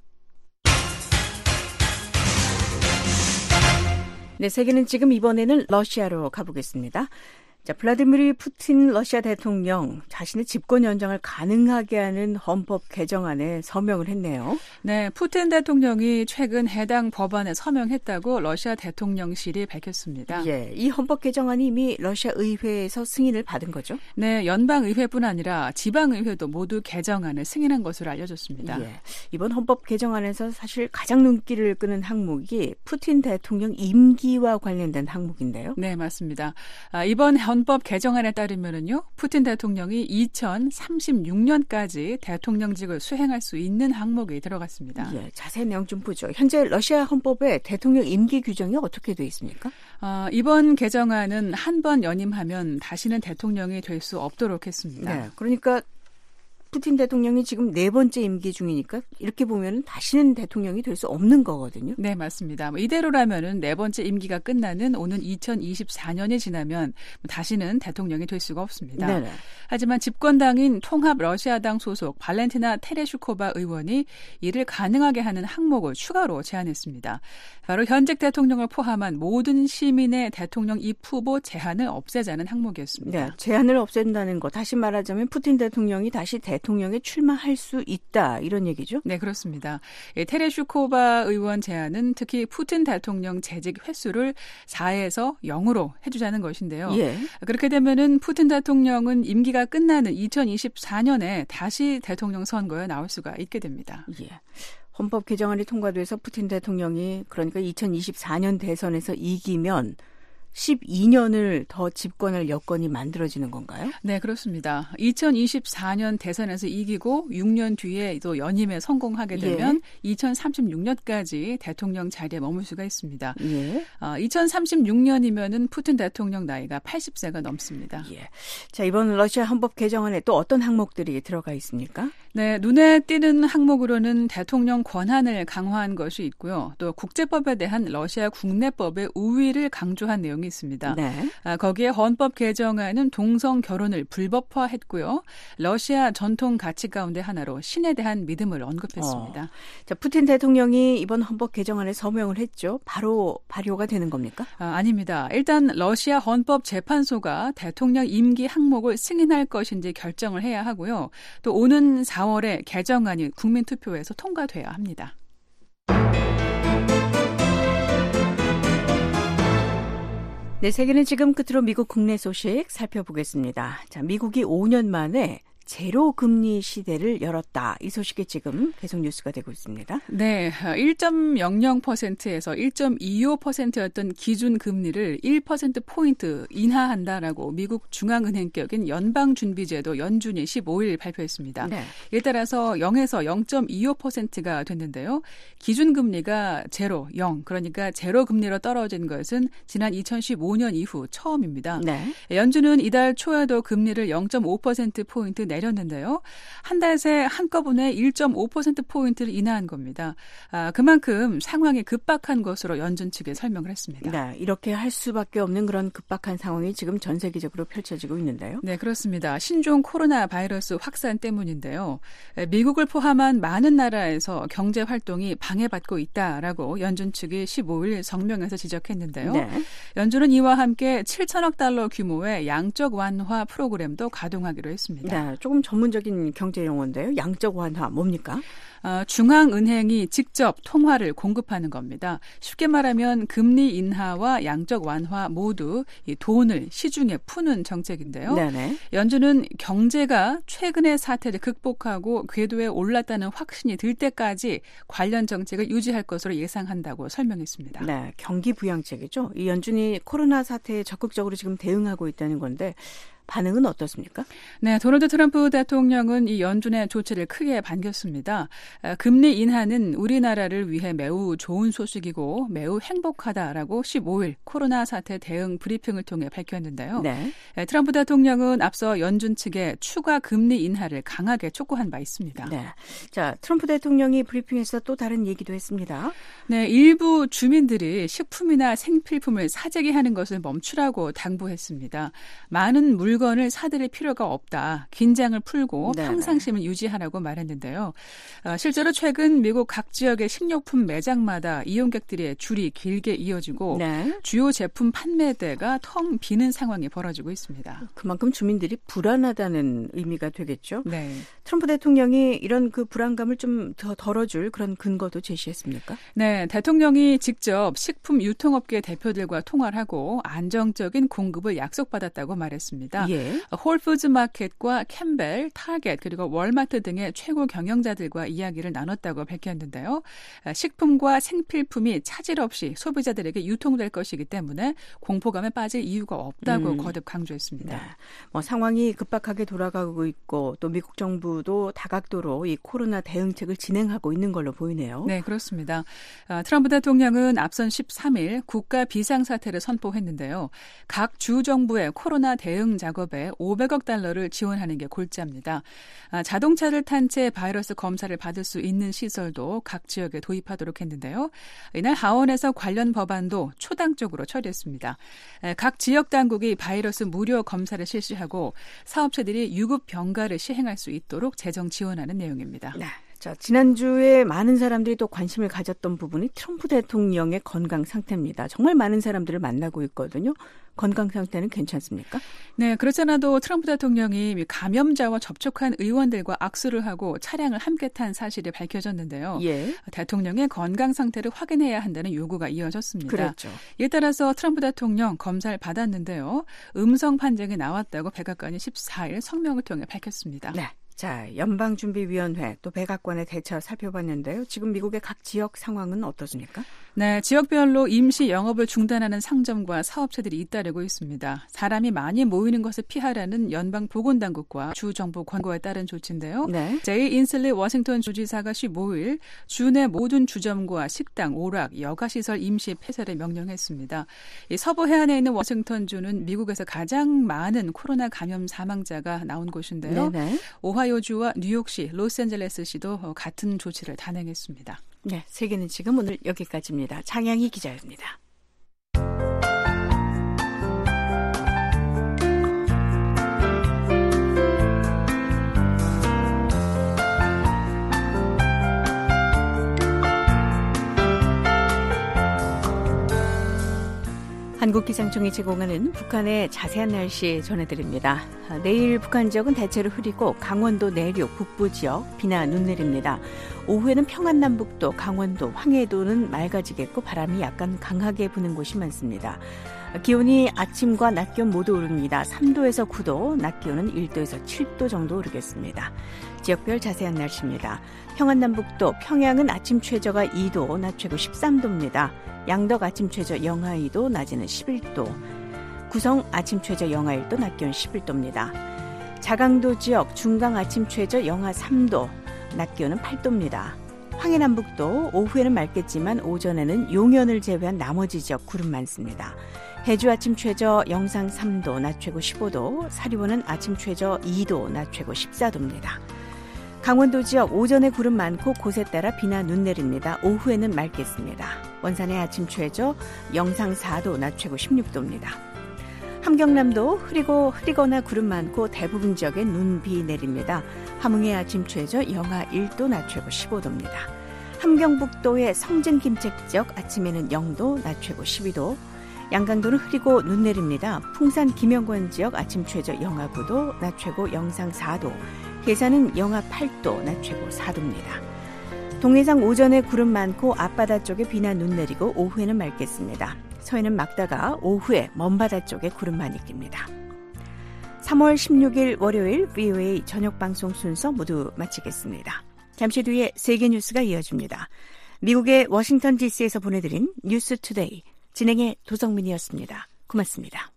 네, 세계는 지금 이번에는 러시아로 가보겠습니다. 자, 블라디미르 푸틴 러시아 대통령 자신의 집권 연장을 가능하게 하는 헌법 개정안에 서명을 했네요. 네, 푸틴 대통령이 최근 해당 법안에 서명했다고 러시아 대통령실이 밝혔습니다. 예, 이 헌법 개정안이 이미 러시아 의회에서 승인을 받은 거죠? 네, 연방 의회뿐 아니라 지방 의회도 모두 개정안을 승인한 것으로 알려졌습니다. 예, 이번 헌법 개정안에서 사실 가장 눈길을 끄는 항목이 푸틴 대통령 임기와 관련된 항목인데요. 네, 맞습니다. 아, 이번 헌법 개정안에 따르면은요, 푸틴 대통령이 이천삼십육 년까지 대통령직을 수행할 수 있는 항목이 들어갔습니다. 예, 자세한 내용 좀 보죠. 현재 러시아 헌법에 대통령 임기 규정이 어떻게 돼 있습니까? 어, 이번 개정안은 한 번 연임하면 다시는 대통령이 될 수 없도록 했습니다. 네, 그러니까 푸틴 대통령이 지금 네 번째 임기 중이니까 이렇게 보면 다시는 대통령이 될 수 없는 거거든요. 네, 맞습니다. 이대로라면은 네 번째 임기가 끝나는 오는 이천이십사 년이 지나면 다시는 대통령이 될 수가 없습니다. 네네. 하지만 집권당인 통합 러시아당 소속 발렌티나 테레슈코바 의원이 이를 가능하게 하는 항목을 추가로 제안했습니다. 바로 현직 대통령을 포함한 모든 시민의 대통령 입후보 제한을 없애자는 항목이었습니다. 네, 제한을 없앤다는 거. 다시 말하자면 푸틴 대통령이 다시 대 대통령에 출마할 수 있다 이런 얘기죠? 네, 그렇습니다. 예, 테레슈코바 의원 제안은 특히 푸틴 대통령 재직 횟수를 사에서 영으로 해주자는 것인데요. 예. 그렇게 되면은 푸틴 대통령은 임기가 끝나는 이천이십사 년에 다시 대통령 선거에 나올 수가 있게 됩니다. 예. 헌법 개정안이 통과돼서 푸틴 대통령이 그러니까 이천이십사 년 대선에서 이기면 십이 년을 더 집권할 여건이 만들어지는 건가요? 네, 그렇습니다. 이천이십사 년 대선에서 이기고 육 년 뒤에 또 연임에 성공하게 되면 예. 이천삼십육 년까지 대통령 자리에 머물 수가 있습니다. 예. 어, 이천삼십육 년이면은 푸틴 대통령 나이가 팔십 세가 넘습니다. 예. 자, 이번 러시아 헌법 개정안에 또 어떤 항목들이 들어가 있습니까? 네, 눈에 띄는 항목으로는 대통령 권한을 강화한 것이 있고요. 또 국제법에 대한 러시아 국내법의 우위를 강조한 내용이 있습니다. 네. 아, 거기에 헌법 개정안은 동성 결혼을 불법화했고요. 러시아 전통 가치 가운데 하나로 신에 대한 믿음을 언급했습니다. 어. 자, 푸틴 대통령이 이번 헌법 개정안에 서명을 했죠. 바로 발효가 되는 겁니까? 아, 아닙니다. 일단 러시아 헌법재판소가 대통령 임기 항목을 승인할 것인지 결정을 해야 하고요. 또 오는 사월에 개정안이 국민투표에서 통과돼야 합니다. 네, 세계는 지금 끝으로 미국 국내 소식 살펴보겠습니다. 자, 미국이 오 년 만에 제로 금리 시대를 열었다. 이 소식이 지금 계속 뉴스가 되고 있습니다. 네, 일 점 영영 퍼센트에서 일 점 이오 퍼센트였던 기준 금리를 일 퍼센트 포인트 인하한다라고 미국 중앙은행격인 연방준비제도 연준이 십오 일 발표했습니다. 네. 이에 따라서 영에서 영 점 이오 퍼센트가 됐는데요. 기준 금리가 제로, 영, 그러니까 제로 금리로 떨어진 것은 지난 이천십오 년 이후 처음입니다. 네. 연준은 이달 초에도 금리를 영 점 오 퍼센트 포인트 내렸는데요. 한 달 새 한꺼번에 일 점 오 퍼센트 포인트를 인하한 겁니다. 아, 그만큼 상황이 급박한 것으로 연준 측에 설명을 했습니다. 네, 이렇게 할 수밖에 없는 그런 급박한 상황이 지금 전 세계적으로 펼쳐지고 있는데요. 네, 그렇습니다. 신종 코로나 바이러스 확산 때문인데요. 미국을 포함한 많은 나라에서 경제 활동이 방해받고 있다라고 연준 측이 십오 일 성명에서 지적했는데요. 네. 연준은 이와 함께 칠천억 달러 규모의 양적 완화 프로그램도 가동하기로 했습니다. 네, 조금 전문적인 경제 용어인데요. 양적 완화 뭡니까? 어, 중앙은행이 직접 통화를 공급하는 겁니다. 쉽게 말하면 금리 인하와 양적 완화 모두 이 돈을 시중에 푸는 정책인데요. 네네. 연준은 경제가 최근의 사태를 극복하고 궤도에 올랐다는 확신이 들 때까지 관련 정책을 유지할 것으로 예상한다고 설명했습니다. 네, 경기 부양책이죠. 이 연준이 코로나 사태에 적극적으로 지금 대응하고 있다는 건데 반응은 어떻습니까? 네, 도널드 트럼프 대통령은 이 연준의 조치를 크게 반겼습니다. 금리 인하는 우리나라를 위해 매우 좋은 소식이고 매우 행복하다라고 십오 일 코로나 사태 대응 브리핑을 통해 밝혔는데요. 네. 트럼프 대통령은 앞서 연준 측에 추가 금리 인하를 강하게 촉구한 바 있습니다. 네, 자, 트럼프 대통령이 브리핑에서 또 다른 얘기도 했습니다. 네, 일부 주민들이 식품이나 생필품을 사재기 하는 것을 멈추라고 당부했습니다. 많은 물 물건을 사들일 필요가 없다. 긴장을 풀고 네네. 평상심을 유지하라고 말했는데요. 어, 실제로 최근 미국 각 지역의 식료품 매장마다 이용객들의 줄이 길게 이어지고 네. 주요 제품 판매대가 텅 비는 상황이 벌어지고 있습니다. 그만큼 주민들이 불안하다는 의미가 되겠죠. 네. 트럼프 대통령이 이런 그 불안감을 좀 더 덜어줄 그런 근거도 제시했습니까? 네, 대통령이 직접 식품 유통업계 대표들과 통화를 하고 안정적인 공급을 약속받았다고 말했습니다. 예. 홀푸드 마켓과 캠벨, 타겟 그리고 월마트 등의 최고 경영자들과 이야기를 나눴다고 밝혔는데요. 식품과 생필품이 차질 없이 소비자들에게 유통될 것이기 때문에 공포감에 빠질 이유가 없다고 음. 거듭 강조했습니다. 네. 뭐 상황이 급박하게 돌아가고 있고 또 미국 정부도 다각도로 이 코로나 대응책을 진행하고 있는 걸로 보이네요. 네, 그렇습니다. 아, 트럼프 대통령은 앞선 십삼 일 국가 비상사태를 선포했는데요. 각 주 정부의 코로나 대응 작업에 오백억 달러를 지원하는 게 골자입니다. 아, 자동차를 탄 채 바이러스 검사를 받을 수 있는 시설도 각 지역에 도입하도록 했는데요. 이날 하원에서 관련 법안도 초당적으로 처리했습니다. 각 지역 당국이 바이러스 무료 검사를 실시하고 사업체들이 유급 병가를 시행할 수 있도록 재정 지원하는 내용입니다. 네. 자, 지난주에 많은 사람들이 또 관심을 가졌던 부분이 트럼프 대통령의 건강 상태입니다. 정말 많은 사람들을 만나고 있거든요. 건강 상태는 괜찮습니까? 네, 그렇지 않아도 트럼프 대통령이 감염자와 접촉한 의원들과 악수를 하고 차량을 함께 탄 사실이 밝혀졌는데요. 예. 대통령의 건강 상태를 확인해야 한다는 요구가 이어졌습니다. 그렇죠. 이에 따라서 트럼프 대통령 검사를 받았는데요. 음성 판정이 나왔다고 백악관이 십사일 성명을 통해 밝혔습니다. 네. 자, 연방준비위원회 또 백악관의 대처 살펴봤는데요. 지금 미국의 각 지역 상황은 어떻습니까? 네, 지역별로 임시 영업을 중단하는 상점과 사업체들이 잇따르고 있습니다. 사람이 많이 모이는 것을 피하라는 연방보건당국과 주정부 권고에 따른 조치인데요. 네. 제이 인슬리 워싱턴 주지사가 십오일 주내 모든 주점과 식당, 오락, 여가시설 임시 폐쇄를 명령했습니다. 이 서부 해안에 있는 워싱턴주는 미국에서 가장 많은 코로나 감염 사망자가 나온 곳인데요. 네네. 오하이오주와 뉴욕시, 로스앤젤레스시도 같은 조치를 단행했습니다. 네, 세계는 지금 오늘 여기까지입니다. 장양희 기자였습니다. 한국기상청이 제공하는 북한의 자세한 날씨 전해드립니다. 내일 북한 지역은 대체로 흐리고 강원도 내륙 북부 지역 비나 눈 내립니다. 오후에는 평안남북도, 강원도, 황해도는 맑아지겠고 바람이 약간 강하게 부는 곳이 많습니다. 기온이 아침과 낮 기온 모두 오릅니다. 삼도에서 구도, 낮 기온은 일도에서 칠도 정도 오르겠습니다. 지역별 자세한 날씨입니다. 평안남북도, 평양은 아침 최저가 이도, 낮 최고 십삼도입니다. 양덕 아침 최저 영하 이도, 낮에는 십일도. 구성 아침 최저 영하 일도, 낮 기온 십일도입니다. 자강도 지역 중강 아침 최저 영하 삼도, 낮 기온은 팔도입니다. 황해남북도 오후에는 맑겠지만 오전에는 용현을 제외한 나머지 지역 구름 많습니다. 해주 아침 최저 영상 삼도, 낮 최고 십오도, 사리원은 아침 최저 이도, 낮 최고 십사도입니다. 강원도 지역 오전에 구름 많고 곳에 따라 비나 눈 내립니다. 오후에는 맑겠습니다. 원산의 아침 최저 영상 사도, 낮 최고 십육도입니다. 함경남도 흐리고 흐리거나 구름 많고 대부분 지역에 눈, 비 내립니다. 함흥의 아침 최저 영하 일도, 낮 최고 십오도입니다. 함경북도의 성진 김책 지역 아침에는 영도, 낮 최고 십이도. 양강도는 흐리고 눈 내립니다. 풍산 김영권 지역 아침 최저 영하 구도, 낮 최고 영상 사도. 해산은 영하 팔도, 낮 최고 사도입니다. 동해상 오전에 구름 많고 앞바다 쪽에 비나 눈 내리고 오후에는 맑겠습니다. 서해는 맑다가 오후에 먼바다 쪽에 구름 많이 낍니다. 삼월 십육일 월요일 브이오에이 저녁방송 순서 모두 마치겠습니다. 잠시 뒤에 세계 뉴스가 이어집니다. 미국의 워싱턴 디씨에서 보내드린 뉴스 투데이, 진행의 도성민이었습니다. 고맙습니다.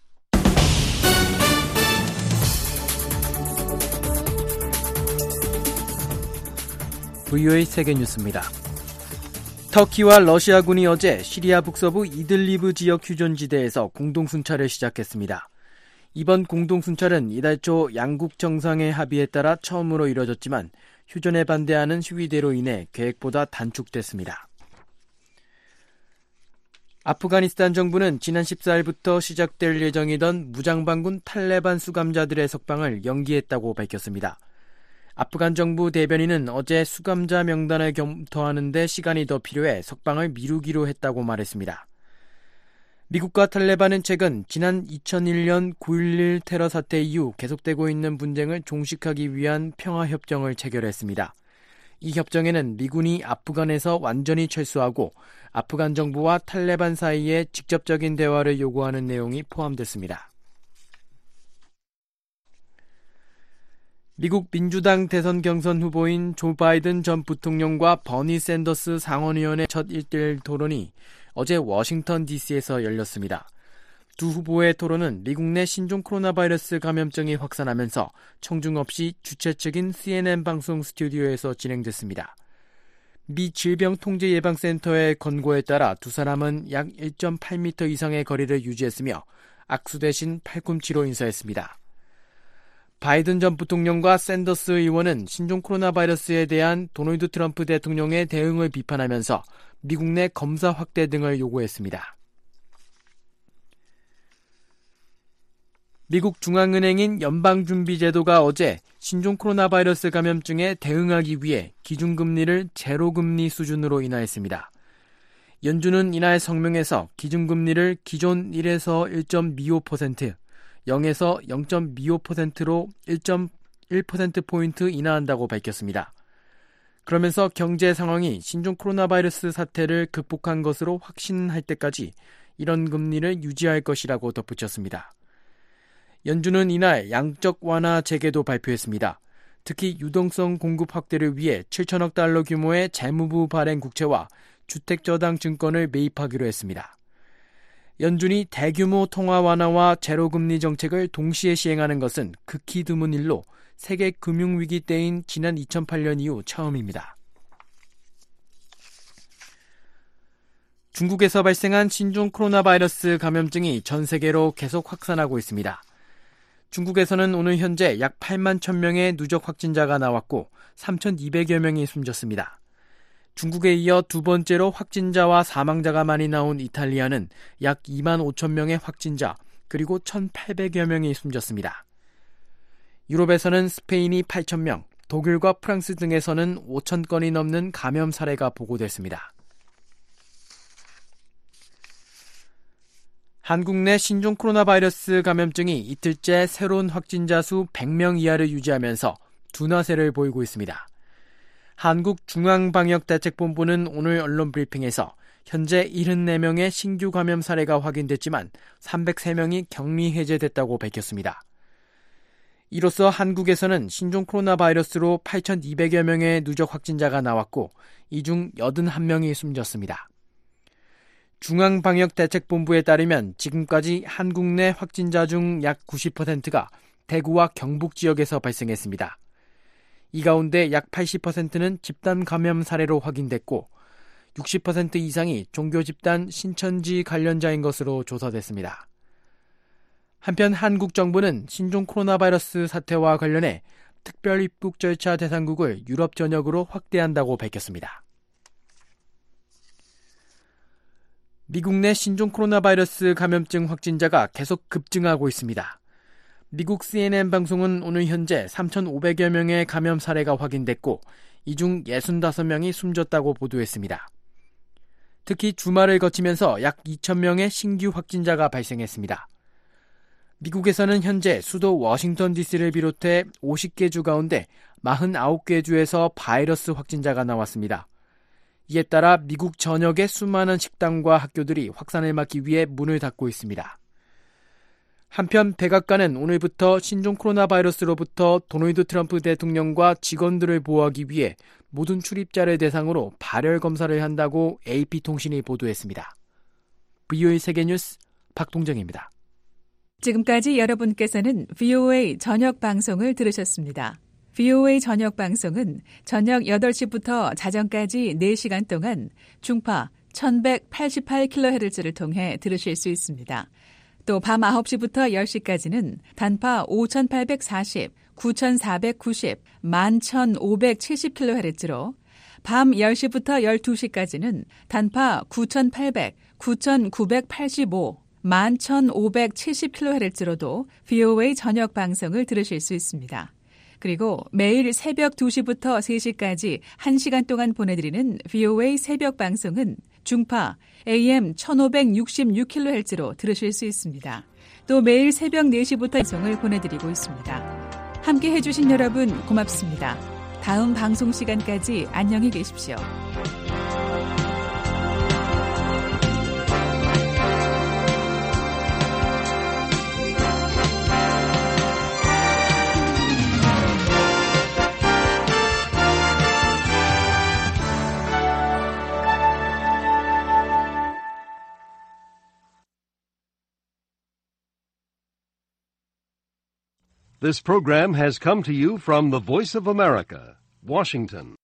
브이오에이 세계 뉴스입니다. 터키와 러시아군이 어제 시리아 북서부 이들리브 지역 휴전지대에서 공동순찰을 시작했습니다. 이번 공동순찰은 이달 초 양국 정상의 합의에 따라 처음으로 이뤄졌지만 휴전에 반대하는 시위대로 인해 계획보다 단축됐습니다. 아프가니스탄 정부는 지난 십사일부터 시작될 예정이던 무장반군 탈레반 수감자들의 석방을 연기했다고 밝혔습니다. 아프간 정부 대변인은 어제 수감자 명단을 검토하는 데 시간이 더 필요해 석방을 미루기로 했다고 말했습니다. 미국과 탈레반은 최근 지난 이천일년 구일일 테러 사태 이후 계속되고 있는 분쟁을 종식하기 위한 평화협정을 체결했습니다. 이 협정에는 미군이 아프간에서 완전히 철수하고 아프간 정부와 탈레반 사이에 직접적인 대화를 요구하는 내용이 포함됐습니다. 미국 민주당 대선 경선 후보인 조 바이든 전 부통령과 버니 샌더스 상원의원의 첫 일대일 토론이 어제 워싱턴 디씨에서 열렸습니다. 두 후보의 토론은 미국 내 신종 코로나 바이러스 감염증이 확산하면서 청중 없이 주최 측인 씨엔엔 방송 스튜디오에서 진행됐습니다. 미 질병통제예방센터의 권고에 따라 두 사람은 약 일 점 팔 미터 이상의 거리를 유지했으며 악수 대신 팔꿈치로 인사했습니다. 바이든 전 부통령과 샌더스 의원은 신종 코로나 바이러스에 대한 도널드 트럼프 대통령의 대응을 비판하면서 미국 내 검사 확대 등을 요구했습니다. 미국 중앙은행인 연방준비제도가 어제 신종 코로나 바이러스 감염증에 대응하기 위해 기준금리를 제로금리 수준으로 인하했습니다. 연준은 이날 성명에서 기준금리를 기존 일에서 일 점 이오 퍼센트, 영에서 영 점 이오 퍼센트로 일 점 일 퍼센트포인트 인하한다고 밝혔습니다. 그러면서 경제 상황이 신종 코로나 바이러스 사태를 극복한 것으로 확신할 때까지 이런 금리를 유지할 것이라고 덧붙였습니다. 연준은 이날 양적 완화 재개도 발표했습니다. 특히 유동성 공급 확대를 위해 칠천억 달러 규모의 재무부 발행 국채와 주택저당 증권을 매입하기로 했습니다. 연준이 대규모 통화 완화와 제로금리 정책을 동시에 시행하는 것은 극히 드문 일로 세계 금융위기 때인 지난 이천팔 년 이후 처음입니다. 중국에서 발생한 신종 코로나 바이러스 감염증이 전 세계로 계속 확산하고 있습니다. 중국에서는 오늘 현재 약 팔만 천 명의 누적 확진자가 나왔고 삼천이백여 명이 숨졌습니다. 중국에 이어 두 번째로 확진자와 사망자가 많이 나온 이탈리아는 약 이만 오천 명의 확진자, 그리고 천팔백여 명이 숨졌습니다. 유럽에서는 스페인이 팔천 명, 독일과 프랑스 등에서는 오천 건이 넘는 감염 사례가 보고됐습니다. 한국 내 신종 코로나 바이러스 감염증이 이틀째 새로운 확진자 수 백 명 이하를 유지하면서 둔화세를 보이고 있습니다. 한국중앙방역대책본부는 오늘 언론 브리핑에서 현재 칠십사 명의 신규 감염 사례가 확인됐지만 삼백삼 명이 격리 해제됐다고 밝혔습니다. 이로써 한국에서는 신종 코로나 바이러스로 팔천이백여 명의 누적 확진자가 나왔고 이 중 팔십일 명이 숨졌습니다. 중앙방역대책본부에 따르면 지금까지 한국 내 확진자 중 약 구십 퍼센트가 대구와 경북 지역에서 발생했습니다. 이 가운데 약 팔십 퍼센트는 집단 감염 사례로 확인됐고 육십 퍼센트 이상이 종교 집단 신천지 관련자인 것으로 조사됐습니다. 한편 한국 정부는 신종 코로나 바이러스 사태와 관련해 특별 입국 절차 대상국을 유럽 전역으로 확대한다고 밝혔습니다. 미국 내 신종 코로나 바이러스 감염증 확진자가 계속 급증하고 있습니다. 미국 씨엔엔 방송은 오늘 현재 삼천오백여 명의 감염 사례가 확인됐고 이 중 육십오 명이 숨졌다고 보도했습니다. 특히 주말을 거치면서 약 이천 명의 신규 확진자가 발생했습니다. 미국에서는 현재 수도 워싱턴 디씨를 비롯해 오십 개 주 가운데 사십구 개 주에서 바이러스 확진자가 나왔습니다. 이에 따라 미국 전역의 수많은 식당과 학교들이 확산을 막기 위해 문을 닫고 있습니다. 한편 백악관은 오늘부터 신종 코로나 바이러스로부터 도널드 트럼프 대통령과 직원들을 보호하기 위해 모든 출입자를 대상으로 발열 검사를 한다고 에이피통신이 보도했습니다. 브이오에이 세계뉴스 박동정입니다. 지금까지 여러분께서는 브이오에이 저녁 방송을 들으셨습니다. 브이오에이 저녁 방송은 저녁 여덟 시부터 자정까지 네 시간 동안 중파 천백팔십팔 킬로헤르츠를 통해 들으실 수 있습니다. 또 밤 아홉 시부터 열 시까지는 단파 오천팔백사십, 구천사백구십, 만 천오백칠십 킬로헤르츠로 밤 열 시부터 열두 시까지는 단파 구천팔백, 구천구백팔십오, 만 천오백칠십 킬로헤르츠로도 브이오에이 저녁 방송을 들으실 수 있습니다. 그리고 매일 새벽 두 시부터 세 시까지 한 시간 동안 보내드리는 브이오에이 새벽 방송은 중파 에이엠 천오백육십육 킬로헤르츠로 들으실 수 있습니다. 또 매일 새벽 네 시부터 방송을 보내드리고 있습니다. 함께 해주신 여러분 고맙습니다. 다음 방송 시간까지 안녕히 계십시오. This program has come to you from the Voice of America, Washington.